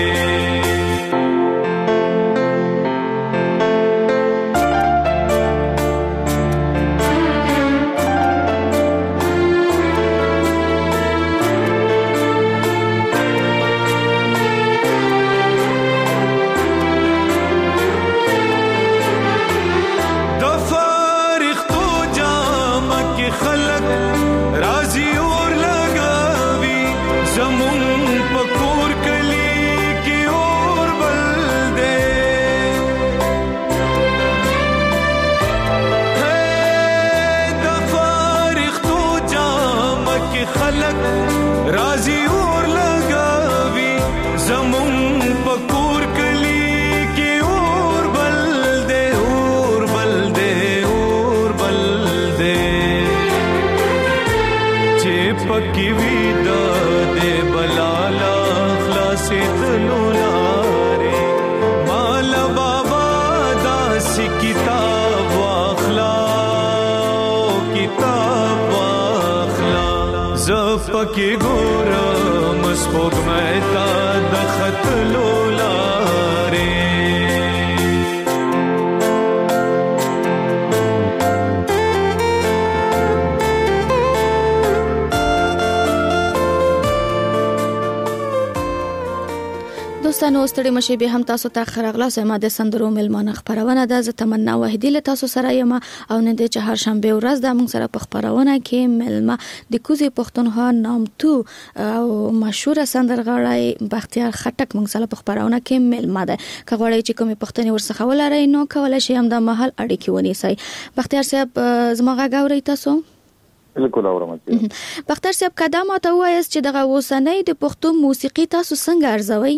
N: پکې ګورم سپوږمۍ ته د ختلو لارې
E: دوستانو ستړي مشي به هم تاسو ته خرغلا سم د سندرو ملمانه خبرونه ده ز تمنا وحیدی له تاسو سره یم او نن د چهار شنبه ورځ د موږ سره په خبرونه کې ملما د کوزي پښتونخوا نامتو او مشهور سندرغاړی بختیار خټک موږ سره په خبرونه کې ملما ده کغوړی چې کومه پښتني ورڅخه ولري نو کولای شي هم د محل اړیکې ونیسي بختیار صاحب زموږه غوړی تاسو
O: بالکل اورم
E: بختیار صاحب قدم او ته وایس چې دغه وسنۍ د پښتو موسیقي تاسو څنګه ارزوي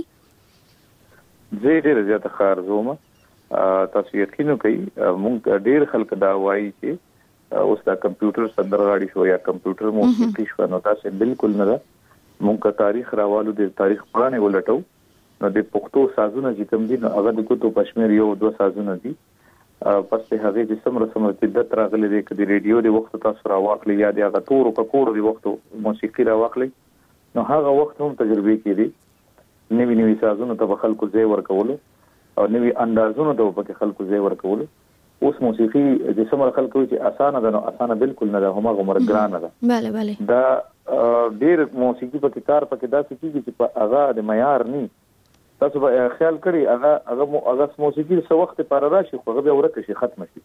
O: زه ډېر زیات خارزوم تاسو یقینو کوي مونږ ډېر خلک دا وایي چې اوس دا کمپیوټر سندرغاړي شو یا کمپیوټر موسیقي شو نو تاسو بالکل نه مونږ تاریخ راوالو د تاریخ پرانه ولټو نو د پښتو سازونه چې کوم دي نو هغه د کوتو پښمیر یو دوه سازونه دي پس ته هغه د سمره سمره د تراغلي د ریډیو د وخت تاسو راوخلی یا د هغه تور په کور د وخت موسیقي راوخلی نو هغه وخت هم تجربه کړي نوی نوی سازونو ته خلکو ځای ورکول او نوی اندازونو ته په خلکو ځای ورکول اوس موسیقي د سمره خلکو چې اسانه ده نو اسانه بالکل نه ده هم هغه مرګرانه ده
E: bale bale
O: دا ډیر موسیقي په کار په کې دا څه کیږي چې په هغه د معیار نه تاسو به خیال کړئ هغه هغه هغه موسیقي څه وخت پر راشي خو هغه ورته شي ختم شي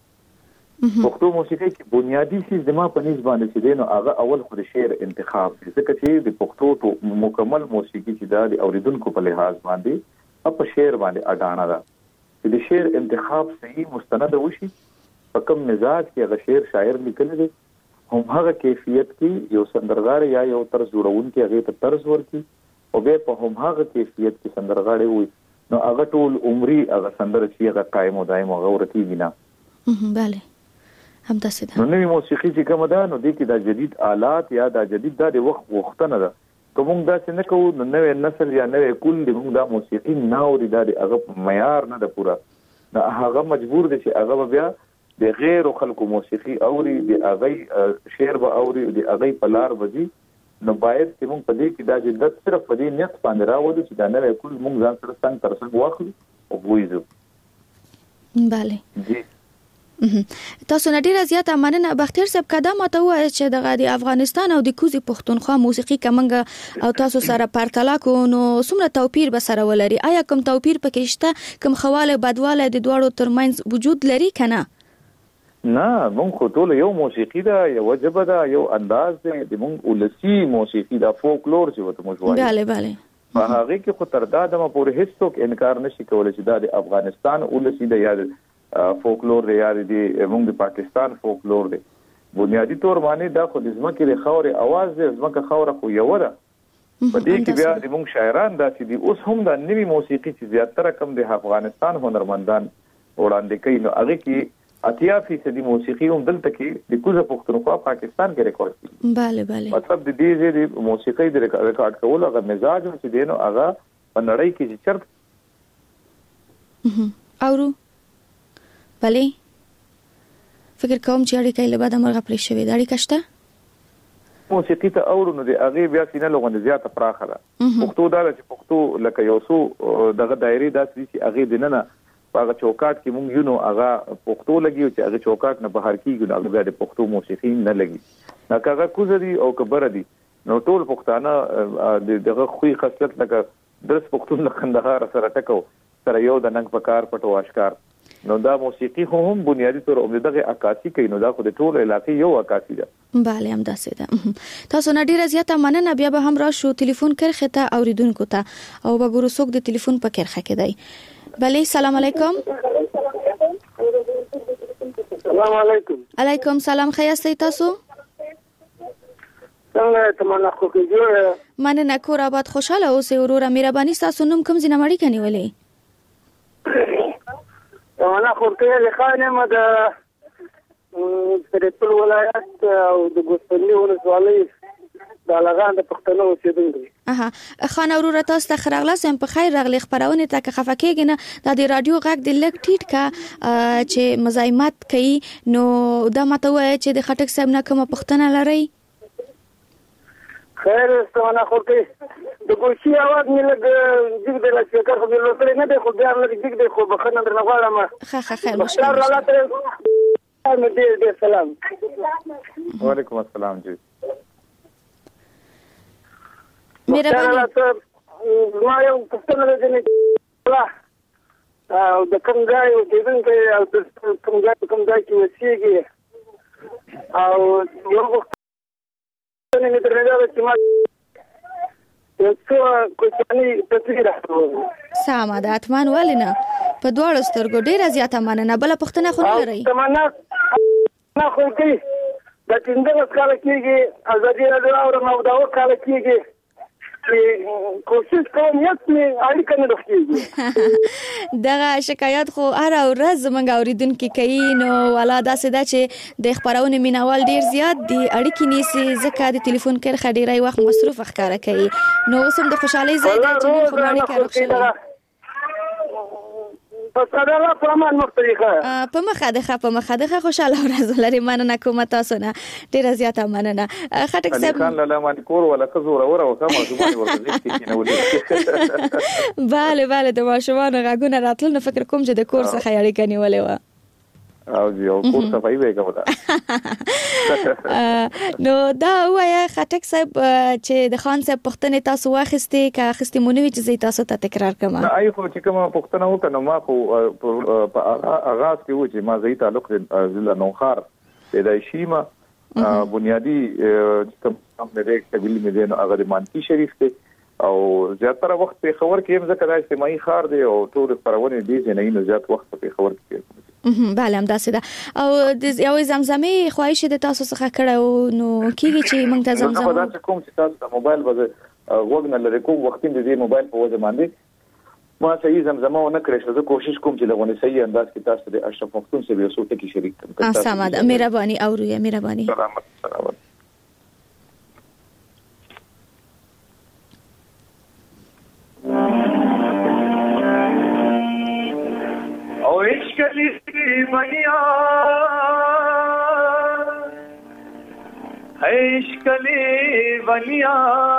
O: پښتو موسیقي کې بنیادی چیز د ما په نسبت باندې چې دینو هغه اول خو د شعر انتخاب ځکه چې د پښتو مکمل موسیقي چې دا د اوریدونکو په لحاظ باندې په شعر باندې اډانه ده چې د شعر انتخاب صحیح مستند وشي په کوم مزاج کې هغه شعر شاعر لیکل دي هم هغه کیفیت کې یو سندرغاړی یا یو طرز جوړون کې هغه ته طرز ورکي او به په هم هغه کیفیت کې سندرغاړی وي نو هغه ټول عمرې هغه سندر چې هغه قائم او دائم هغه ورته وینا
E: bale هم تاسو ده
O: نو نوې موسیقي چې کوم ده نو د کې د جدید آلات یا د جدید د وخت وختنه ده کوم دا څنګه کو نو نوې نسل یا نوې کول د موږ د موسیقي ناوري د هغه معیار نه ده پورا دا هغه مجبور دي چې هغه بیا د غیر خلکو موسیقي اوري د هغه شعر به اوري د هغه پلار وځي نو باید چې موږ په دې کې د جدت صرف په دې نیت باندې راوړو چې دا نوې کول موږ ځان سره څنګه تر څنګه واخلو او وایو
E: bale تاسو نډیره زیاته مننه بختیار صاحب قدم ته وایي چې دغه د افغانستان او د کوزي پښتونخوا موسیقي کومنګ او تاسو سره پرتله کو نو څومره توپیر به سره ولري آیا کوم توپیر پکې شته کوم خواله بدواله د دوړو ترمنځ وجود لري کنه
O: نه مونږ خو ټول یو موسیقي دا یو جبه دا یو انداز دی د مونږ ولسی موسیقي دا فولکلور چې وته موږ وایو
E: bale bale
O: په هغه کې خو تر دا د پورې هیڅ څوک انکار نشي کولای چې دا د افغانستان ولسی د یاد فولکلور دی یا د موږ د پاکستان فولکلور دی بنیادی طور باندې دا خو د ځمکې د خاورې आवाज دی ځمکه خاوره خو یو ده په دې کې بیا د موږ شاعران داسې دي اوس هم د نوې موسیقي چې زیاتره کم د افغانستان هنرمندان وړاندې کوي نو هغه کې اتیا فیصد موسیقي هم دلته کې د کوزه پښتونخوا پاکستان کې ریکارډ کړي
E: bale bale
O: مطلب د دې د موسیقي د ریکارډ کول هغه مزاج چې دینو هغه په نړۍ کې چې چرته
E: اورو bale فکر کوم چې اړیکې له بعد مرغه پرې شوې د اړیکه شته
O: موسیقي ته اورونو دی هغه بیا سینه لغونه زیاته پراخه ده پښتو دا چې پښتو لکه یو څو دغه دایره داسې چې هغه دیننه هغه چوکاټ کې مونږ یو نو هغه پښتو لګي چې هغه چوکاټ نه بهر کیږي نو هغه د پښتو موسیقي نه لګي نو هغه کوزري او کبر دي نو ټول پښتانه دغه خوې خاصیت لکه درس پښتون له خندهار سره ټکو سره یو د ننګ پکار پټو اشکار نو دا موسیقي خو هم بنیادی طور او دغه عکاسي کوي نو دا خو د ټول علاقې یو عکاسي ده
E: bale هم داسې ده تاسو نه ډیره زیاته مننه بیا به هم راشو ټلیفون کرخه ته اوریدونکو ته او به ګورو څوک د ټلیفون په کرخه کې دی bale سلام علیکم
Q: السلام علیکم
E: علیکم سلام خیاستئ تاسو
Q: څنګه تمنا خو کې جوړه
E: مننه کور آباد خوشاله اوسئ وروره مهرباني تاسو نوم کوم ځنه مړی کني ولې
Q: تمنا خو کې له خانه د پرېپل ولایت او د ګوسفندي ولسوالۍ د لغان د پښتنو اوسېدونکي
E: اها خان وروره تاسو ته خراغلاسم په خیر راغلی خبرونه ته که خفه کېږي نه د رادیو غږ د لګ ټیټ کا چې مزاحمت کوي نو دا ماته وایي چې د خټک صاحب نه کومه پښتنه لري
Q: خیر استونه خو کې د ګوشي اواز مې لګ جګ د لاسکر خو د لوتري نه دی خو بیا لګ جګ دی خو بخنه در غواړم
E: ښه ښه خیر
Q: مشکل را لاته مې دې دې سلام
O: وعلیکم السلام جی
E: مهرباني
Q: ما یو پښتنه دې نه او د کوم ځای او د دې او د کوم ځای کوم ځای کې وسیږي او یو نه مې درنه چې ما یو څو کوچنی تصویر راوړم
E: سامان د اتمان ولنه په دوړ سترګو ډیره زیاته مننه بل پښتنه خو نه لري
Q: تمنا نه خو کې د څنګه کال کېږي ازادي راډیو او نو دا وکاله کېږي کوشش کوم یت می اړیکه نه رخصتېږي
E: دغه شکایت خو هر ورځ زمونږ اوریدونکو کوي نو والا داسې ده چې د خبرونه مینوال ډیر زیات دي اړیکې نیسي ځکه د ټلیفون کرخه ډیری وخت مصروف ښکارا کوي نو اوس هم د خوشحالي ځای دی چې موږ خو اړیکه رخصتېږي
Q: په ساده په امان مختریخه
E: په مخه ده په مخه ده خوشاله ورځ لري مننه کوم تاسو نه ډیره زیاته مننه خټک صاحب
O: خان لاله مان کور ولا کزور اوره او سم زموږ ورته کې نه ولې
E: bale bale د ماشومان غاګونه راتل نو فکر کوم چې د کور څخه اړیکه نیولې و
O: او یو کور صفای وګه ودا
E: نو دا وایا خټک صاحب چې د خان صاحب پښتنه تاسو واخستې کا اخستې مونږ چې زی تاسو ته تکرار کما
O: آی خو چې کومه پښتنه وکنه ما خو په اغاز کې و چې ما زی تعلق ضلع نوخار پیدایشي ما بنیادی کوم نه دې قبیله مې دین هغه د مانکی شریف ته او زیاتره وخت په خبر کې هم ځکه د اجتماعي خار دی او ټول پرونه دي چې نه نه زیات وخت په خبر کې
E: bale هم داسې ده او د یو زمزمې خواهش د تاسو څخه کړو نو کیږي چې موږ ته زمزمه
O: دا چې کوم چې تاسو د موبایل وځه وګنه لري کوم وخت د موبایل په وځه باندې ما صحیح زمزمه ونه کړې زه کوشش کوم چې لغونه صحیح انداز کې تاسو د اشرف مختون سره یو څه ټکی شریک
E: کړم سلام ده مهرباني او رویا مهرباني
O: سلامت سلامت
N: او عشق لی بنیا عشق لی بنیا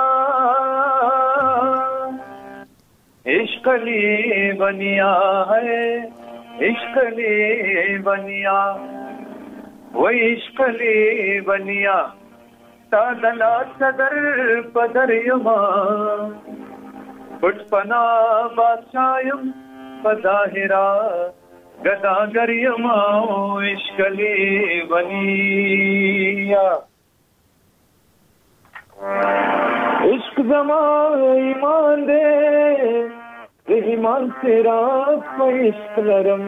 N: عشق لی بنیا ہے عشق لی بنیا وہ عشق لی بنیا تا دلا صدر پدر یما پٹ پنا بادشاہم پظاہرہ گداگر یما عشق لی بنیا عشق زمان ایمان دے ایمان تیرا عشق لرم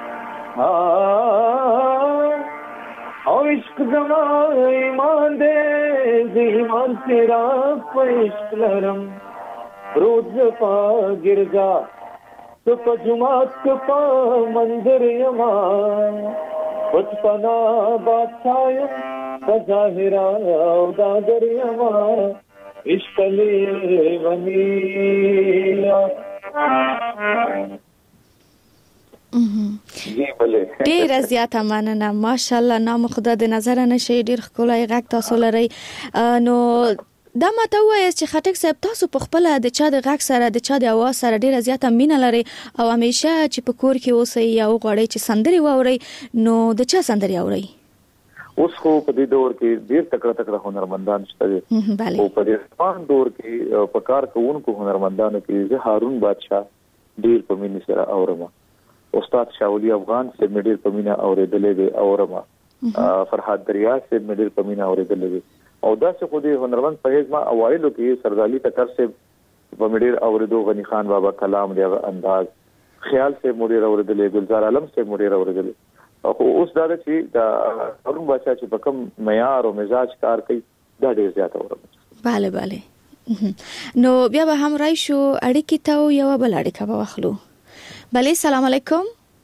N: او عشق زمان ایمان دے ایمان تیرا عشق لرم روز پا گرجا تو پا جماعت تو پا منظر یما بچپنا بادشاہیم بظاہرہ او دادر یما عشق لی بنیا
O: جی بلې
E: ډیر زیاته مننه ماشاءالله نام خدا د نظر نه شي ډیر ښکلی غږ تاسو لري نو دا ماته وایي چې خټک صاحب تاسو په خپل د چا د غږ سره د چا د اواز سره ډیر زیاته مینه لري او همیشه چې په کور کې اوسئ یا غواړئ چې سندري واورئ نو د چا سندري اورئ
O: اوس خو په دې دور کې ډیر تکړه تکړه هنرمندان شته دي او په دې ځوان دور کې په کار کوونکو هنرمندانو کې زه هارون بادشاه ډیر په مینه سره اورم استاد شاولی افغان سے ډیر په مینه اورېدلې دي اورم فرحات دریا سے ډیر په مینه اورېدلې دي او دا څه خو دې هنرمند په هیڅ ما اوایلو کې سردالي تکر سے په ډیر اورېدو غنی خان بابا کلام دی انداز خیال سے ډیر اورېدلې گلزار عالم سے ډیر اورېدلې او اوس دا چې دا هارون بادشاه چې په کوم معیار او مزاج کار کوي دا ډیر زیات اورم
E: bale bale نو بیا به هم راي شو اړیکې ته یو بل اړیکه به واخلو bale السلام علیکم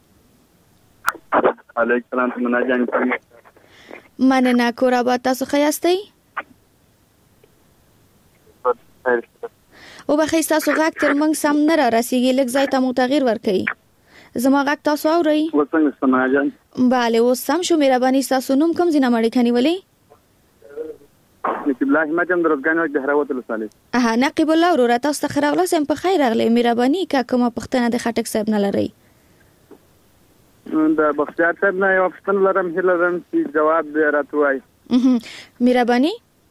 R: علیکم السلام منا جان
E: مننه کور آباد تاسو ښه یاستئ او به خیستا سو غاک تر منګ سم نه را رسیږي لږ ځای ته مو تغییر ورکړي زما غاک تاسو اورئ
R: وڅنګ سمنا جان
E: bale اوس سم شو مهرباني تاسو نوم کوم ځینه مړی کني ولی
R: نقیب الله مجم درځګانو د هراوت لساله
E: اه نقیب الله ورته تاسو خراغله سم په خیر اغله مهرباني کا کومه پښتنه د خټک صاحب نه لري
R: د بختیار صاحب نه یو پښتنه لرم هله لرم چې جواب دی راتوي
E: مهرباني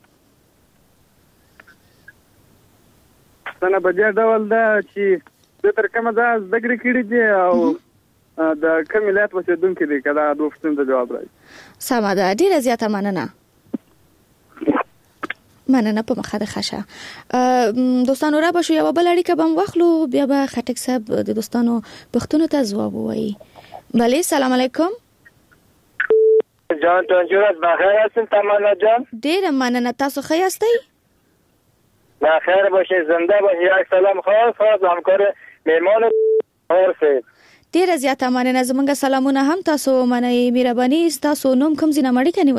R: څنګه بجې ډول دا چې د تر کومه دا زګری کړي دي او د کوم ملت وسیدونکو دي کله د وفتن د جواب راځي
E: سمه ده ډیره زیاته مننه مننه په مخه ده خاشه دوستانو را بشو یو بل اړیکه بم واخلو بیا به خټک صاحب د دوستانو پښتون ته جواب وایي bale السلام علیکم
S: جان ته جوړ بخیر اسن تمنا جان
E: ډیره مننه تاسو ښه یاستئ
S: ما خیر باشه زنده باشه یک سلام خاص خاص همکار میهمان اورسه
E: ډیره زیاته مننه زمونږ سلامونه هم تاسو منئ مهرباني تاسو نوم کوم ځینه مړی کني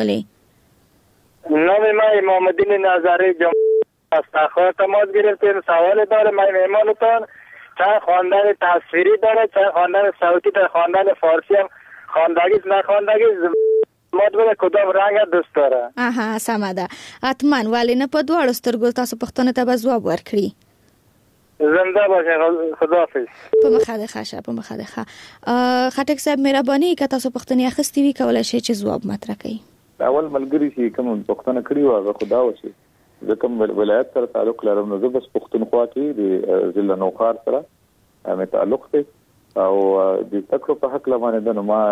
E: ولې
S: نام ما امام الدین نظری جمع استخار تماس گرفتیم سوال داره من میهمانتان چه خواندن تصویری داره چه خواندن صوتی داره خواندن فارسی هم خواندگی نه خواندگی مطلب کدام رنگ دوست داره
E: آها سمه ده حتما ولی نه په دواړو سترګو تاسو پښتنه ته به ځواب ورکړي
S: زنده باشه خداحافظ
E: په مخه ده خاشه په مخه ده خټک صاحب مهرباني که تاسو پښتني اخستي وي کولای شئ چې ځواب مطرح کړئ
O: اول ملګری چې کوم پښتنه کړی و هغه خدا وشي د کوم ولایت سره تعلق لرم نو زه بس پښتونخوا کې د ضلع نوخار سره مې تعلق دی او د تکړه په حق لمانه د نو ما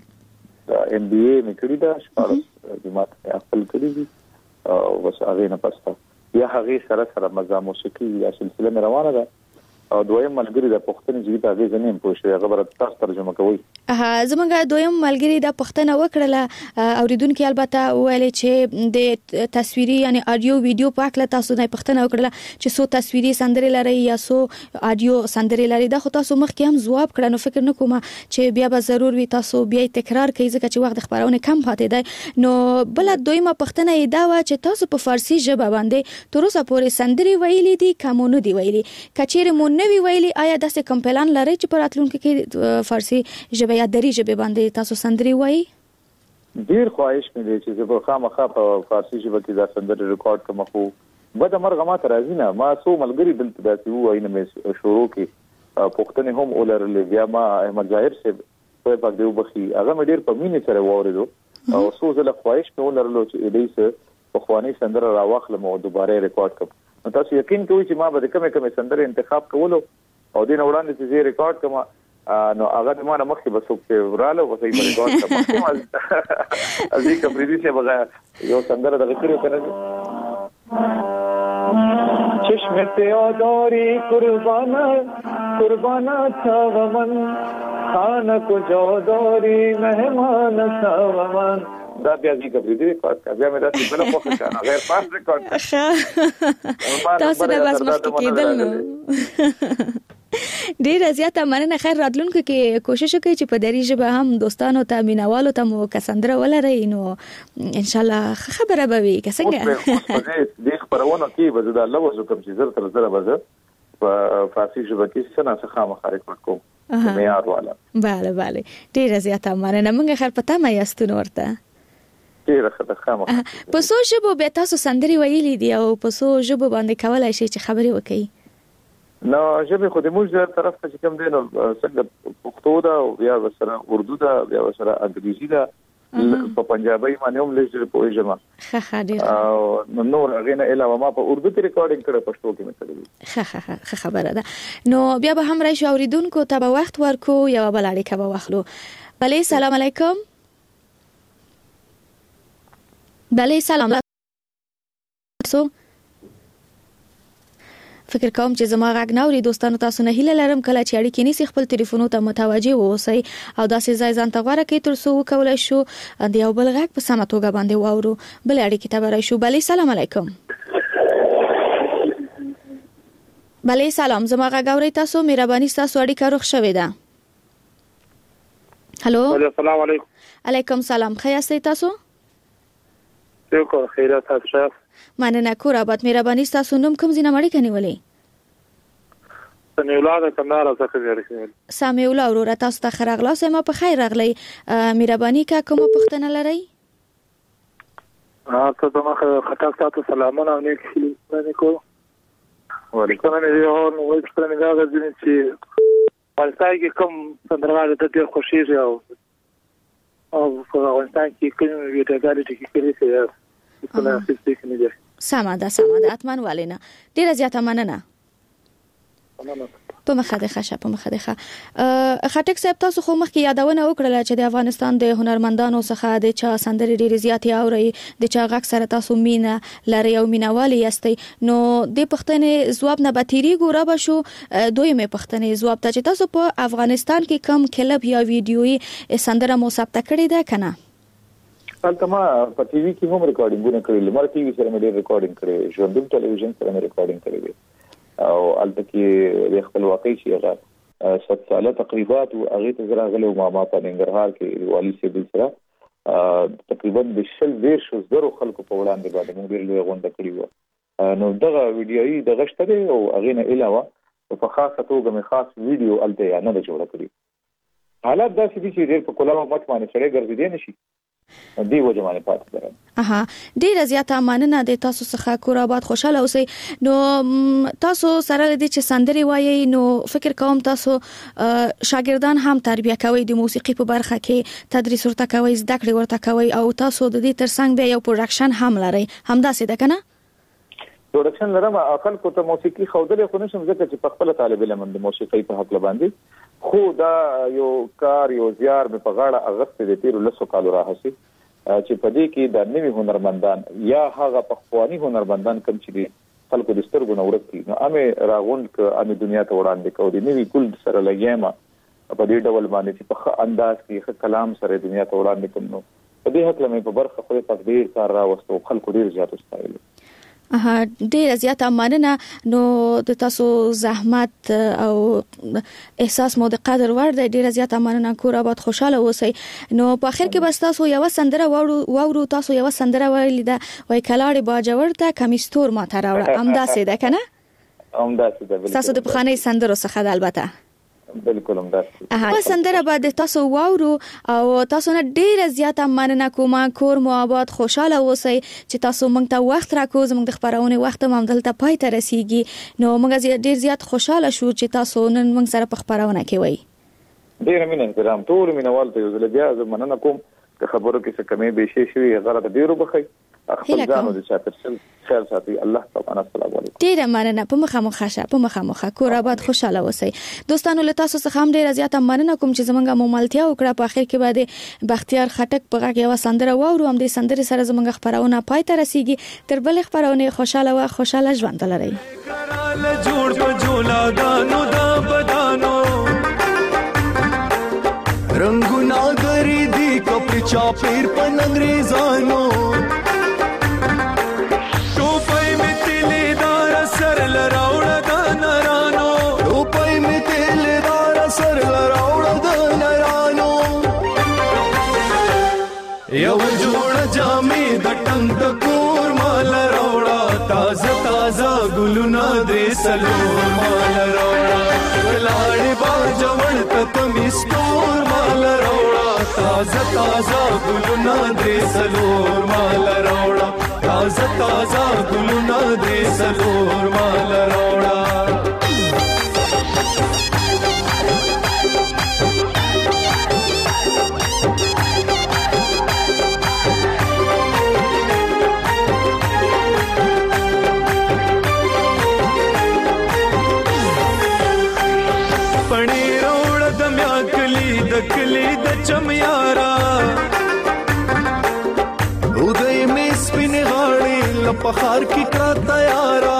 O: ام بي اي مې کړی دا شپږ د ماته خپل کړی دي او بس هغه نه پسته یا هغه سره سره مزه موسیقي یا سلسله مې روانه ده او دویم ملګری د پښتني ژبې په اغیز نه پوه شو هغه برات تاسو ترجمه کوي
E: اه زمونږ دویم ملګری د پښتنه وکړه اوریدونکو البته ویل چې د تصویري یعنی اډیو ویډیو پاک له تاسو نه پښتنه وکړه چې سو تصویري سندري لري یا سو اډیو سندري لري دا خو تاسو مخکې هم جواب کړه نو فکر نه کوم چې بیا به ضرور وي تاسو بیا تکرار کوي ځکه چې وخت خبرونه کم پاتې دی نو بل دویمه پښتنه ای دا و چې تاسو په فارسی ژبه باندې تر اوسه پورې سندري ویلي دي کومونه دی ویلي کچېره مون نوی ویلي آیا داسې کوم پلان لري چې په راتلونکي کې فارسی ژبه یا دري ژبه باندې تاسو سندري وایي
O: ډیر خواهش مې دی چې زه خامخا په فارسی ژبه کې دا سندري ریکارډ کوم خو بده مرغه ما ته راځي نه ما سو ملګری دلته داسې وایي نه مې شروع کې پښتني هم اولرلې بیا ما احمد ظاهر صاحب په پاک دیو بخي هغه مې ډیر په مینې سره واوریدو او سو زله خواهش مې ولرلو چې دې څه په خواني سندره راوخلم او دوباره ریکارډ کوم نو تاسو یقین کوئ چې ما به کومه کومه سندره انتخاب کولو او دین وړاندې چې زه ریکارډ کوم نو هغه د ما نه مخکې بس په وراله او صحیح ریکارډ کوم ازي کبريدي څه بغا یو سندره دغه کړو کنه چشم تیاداری قربانا قربانا تاومن خانه کو جوداری مهمان تاومن دا بیا دې کبريدي ریکارډ کا بیا مې دا څه بل په ښه نه غیر پاس ریکارډ
E: تاسو نه بس مخکې کېدل نو ډیر زیاته مننه خیر راتلونکو کې کوشش وکړئ چې په دری ژبه هم دوستانو ته مینوالو ته مو کسندره ولرئ نو ان شاء الله خبره به وي که څنګه
O: دې خبرونه کې به زه د الله وزو کوم چې زر تر زر به په فارسی ژبه کې څه نه څه خامخا ریکارډ کوم معیار والا.
E: bale bale ډیره زیاته مننه. موږ خیر پته مې یاستون ورته
O: ډیره ښه خامخا.
E: په څو ژبو به تاسو سندري ویلي دي او په څو ژبو باندې کولای شئ چې خبري وکړئ؟
O: نو ژبه خو د موږ طرف ته کوم دی نو څنګه پښتو ده او بیا وسره اردو ده بیا وسره انګریزي ده په پنجابي باندې هم لږ په وژما.
E: ښه ښه ډیر
O: او نو غینه علاوه ما په اردو کې ریکارډینګ کړه پښتو کې مې کړی.
E: ښه ښه ښه خبره ده. نو بیا به هم راشي اوریدونکو ته به وخت ورکو یا بل اړیکه به واخلو. بله سلام علیکم. بله سلام علیکم. فکر کوم چې زما غږ نه اوري دوستانو. تاسو نه هیله لرم کله چې اړیکې نیسي خپل ټلیفونونو ته متوجه اوسئ او داسې ځای ځان ته غوره کړئ تر څو وکولای شو د یو بل غږ په سمه توګه باندې واورو. بل اړیکې ته به راشو. بله سلام علیکم. بله سلام زما غږ اورئ تاسو؟ مهرباني ستاسو اړیکه روغ شوې ده. هلو
L: السلام علیکم.
E: علیکم سلام. ښه یاستئ تاسو؟
L: شکر خیرات تاسو.
E: مننه کور آباد. مهرباني ستاسو نوم کوم ځای نه اړیکه نیولې؟
L: سمیع الله د کندهار څخه ورسېدل.
E: سمیع الله وروره تاسو ته ښه راغلاست. ما په خیر راغلی. مهرباني کا کومه پوښتنه لرئ؟
L: ها ته زما خطا تاسو سلامونه او نیک هیله کوم. وعلیکم السلام. نو وایي چې نه دا غوښنه چې پالتای کې کوم سندرغاړي ته ډېر خوشیږي او او په افغانستان کې کوم ویډیوګانې چې کړي چې په ناسې کې نه دي.
E: سمه ده سمه ده اتمن والینا ډیره زیاته مننه. په مخه ده ښه په مخه ده ښه. خټک صاحب تاسو خو مخکې یادونه وکړه چې د افغانستان د هنرمندانو څخه د چا سندرې ډېرې زیاتې اوري د چا غږ سره تاسو مینه لري او مینوالي یاستئ. نو د پښتنې ځواب نه به تیریږو را به شو دویمې پښتنې ځواب ته چې تاسو په افغانستان کې کم کلب یا ویډیوي سندره مو ثبت کړې ده که نه؟
O: هلته ما په ټي وي کې هم ریکارډینګونه کړي. لمر ټي وي سره مې ډېر ریکارډینګ کړی. ژوندون ټلویزیون سره مې ریکارډینګ کړی دی او هلته کې د خپلواکۍ چې هغه ست ساله تقریبات او هغه ته زرا غلو ما ما په ننګرهار کې والي سیبل سره تقریبا د شل دیرش زرو خلکو په وړاندې باندې موږ ډېر لوی غونډه کړې وه. نو دغه ویډیويي دغه شته دی او هغه نه علاوه په خاصه توګه مې خاص ویډیو هلته یا نه جوړه کړې. حالات داسې دي چې ډېر په کلاو مټ باندې سړی ګرځېدی نه شي دی وجه باندې پاتې ده.
E: اها ډیره زیاته مننه د تاسو څخه کور آباد خوشاله اوسئ. نو تاسو سره لدی چې سندري وایي نو فکر کوم تاسو شاګردان هم تربیه کوي د موسیقي په برخه کې تدریس ورته کوي زده کړې ورته کوي او تاسو د دې ترڅنګ بیا یو پروډکشن هم لري همداسې ده کنه؟
O: پروډکشن لرم اقل کو ته موسیقي خوذلې خو نشم ځکه چې په خپل طالب علم د موسیقي په حق باندې خو دا یو کار یو زیار په غاړه اغسته د تیر لسو کالو راهسي چې په دې کې د نوي هنرمندان یا هغه پخوانی هنرمندان کوم چې خلکو د سترګو نو ورکړي نو امه راغوند ک امه دنیا ته وړاندې کو د نوي ګل سره لګیما په دې ډول باندې چې په انداز کې ښه کلام سره دنیا ته وړاندې کوم نو په دې حق لمه په برخه خو تقدیر کار راوستو خلکو ډیر زیات استایل.
E: اها ډیره زیاته مننه. نو د تاسو زحمت او احساس مو د قدر ور دی. ډیره زیاته مننه. کور آباد خوشاله اوسئ. نو په اخر کې بس تاسو یو سندره واورو تاسو یو سندره ویل ده وای کلاړي باجوړ ته کمیستور ما ته راوړه همداسې ده کنه؟
O: همداسې ده.
E: تاسو د بخانه سندرو څخه د البته
O: بالکل همداسې.
E: اها سندره بعد تاسو واورو او تاسو نه ډیره زیاته مننه کوم. کور مو آباد خوشاله اوسئ چې تاسو موږ ته وخت راکو. زموږ د خبرونه وخت هم دلته پای ته رسیږي. نو موږ ډیر زیات خوشاله شو چې تاسو نن موږ سره په خبرونه کې وای.
O: ډیر مینه احترام ټول مینوال ته یو ځل بیا مننه کوم که خبرو کې څه کمی به شي شوی غلط ډیرو بخي خپل ځانو د چاپرسل خیر ساتي. الله تعالی السلام علیکم.
E: ډیره مننه. په مخه مخه شه په مخه مخه کور آباد خوشاله اوسئ. دوستانو له تاسو څخه هم ډیره زیاته مننه کوم چې زمونږه مملتیا وکړه. په اخر کې باندې بختیار خټک په غږ یو سندره واورو هم د سندرې سره زمونږه خبرونه پای ته رسیږي. تر بل خبرونه خوشاله او خوشاله ژوند لرئ.
N: جوړ په جولا دانو دا بدانو رنگونا گری دی کپڑی چاپیر پن انگریزانو ٹوپائی میں تیلے دار سر لراؤڑ دا نرانو ٹوپائی میں تیلے دار سر لراؤڑ دا نرانو یو جوڑ جامی دا ٹنگ دا کور مال روڑا تازہ تازہ گلونا دے سلور مال روڑا ولاڑ با جوڑ تا تازه ګلونه درې څلور مال راوړه تازه تازه ګلونه درې څلور مال راوړه کلی د چمیارا ودای می سپین غاړي لپخار کی کرا تیارا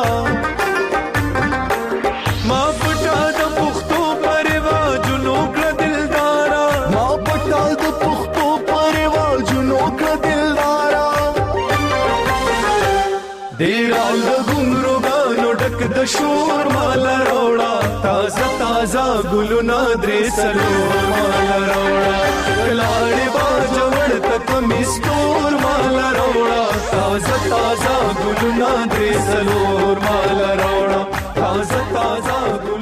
N: ما پټا د پختو پروا جنو کړ دلدارا ما پټا د پختو پروا جنو کړ دلدارا ډیر ال ګمرو غانو ډک د شور مال روړا تازه تازه ګلونه درې څلور مال روړا کلاړې باجوړ تک مستور مال روړا تازه تازه ګلونه درې څلور مال روړا تازه تازه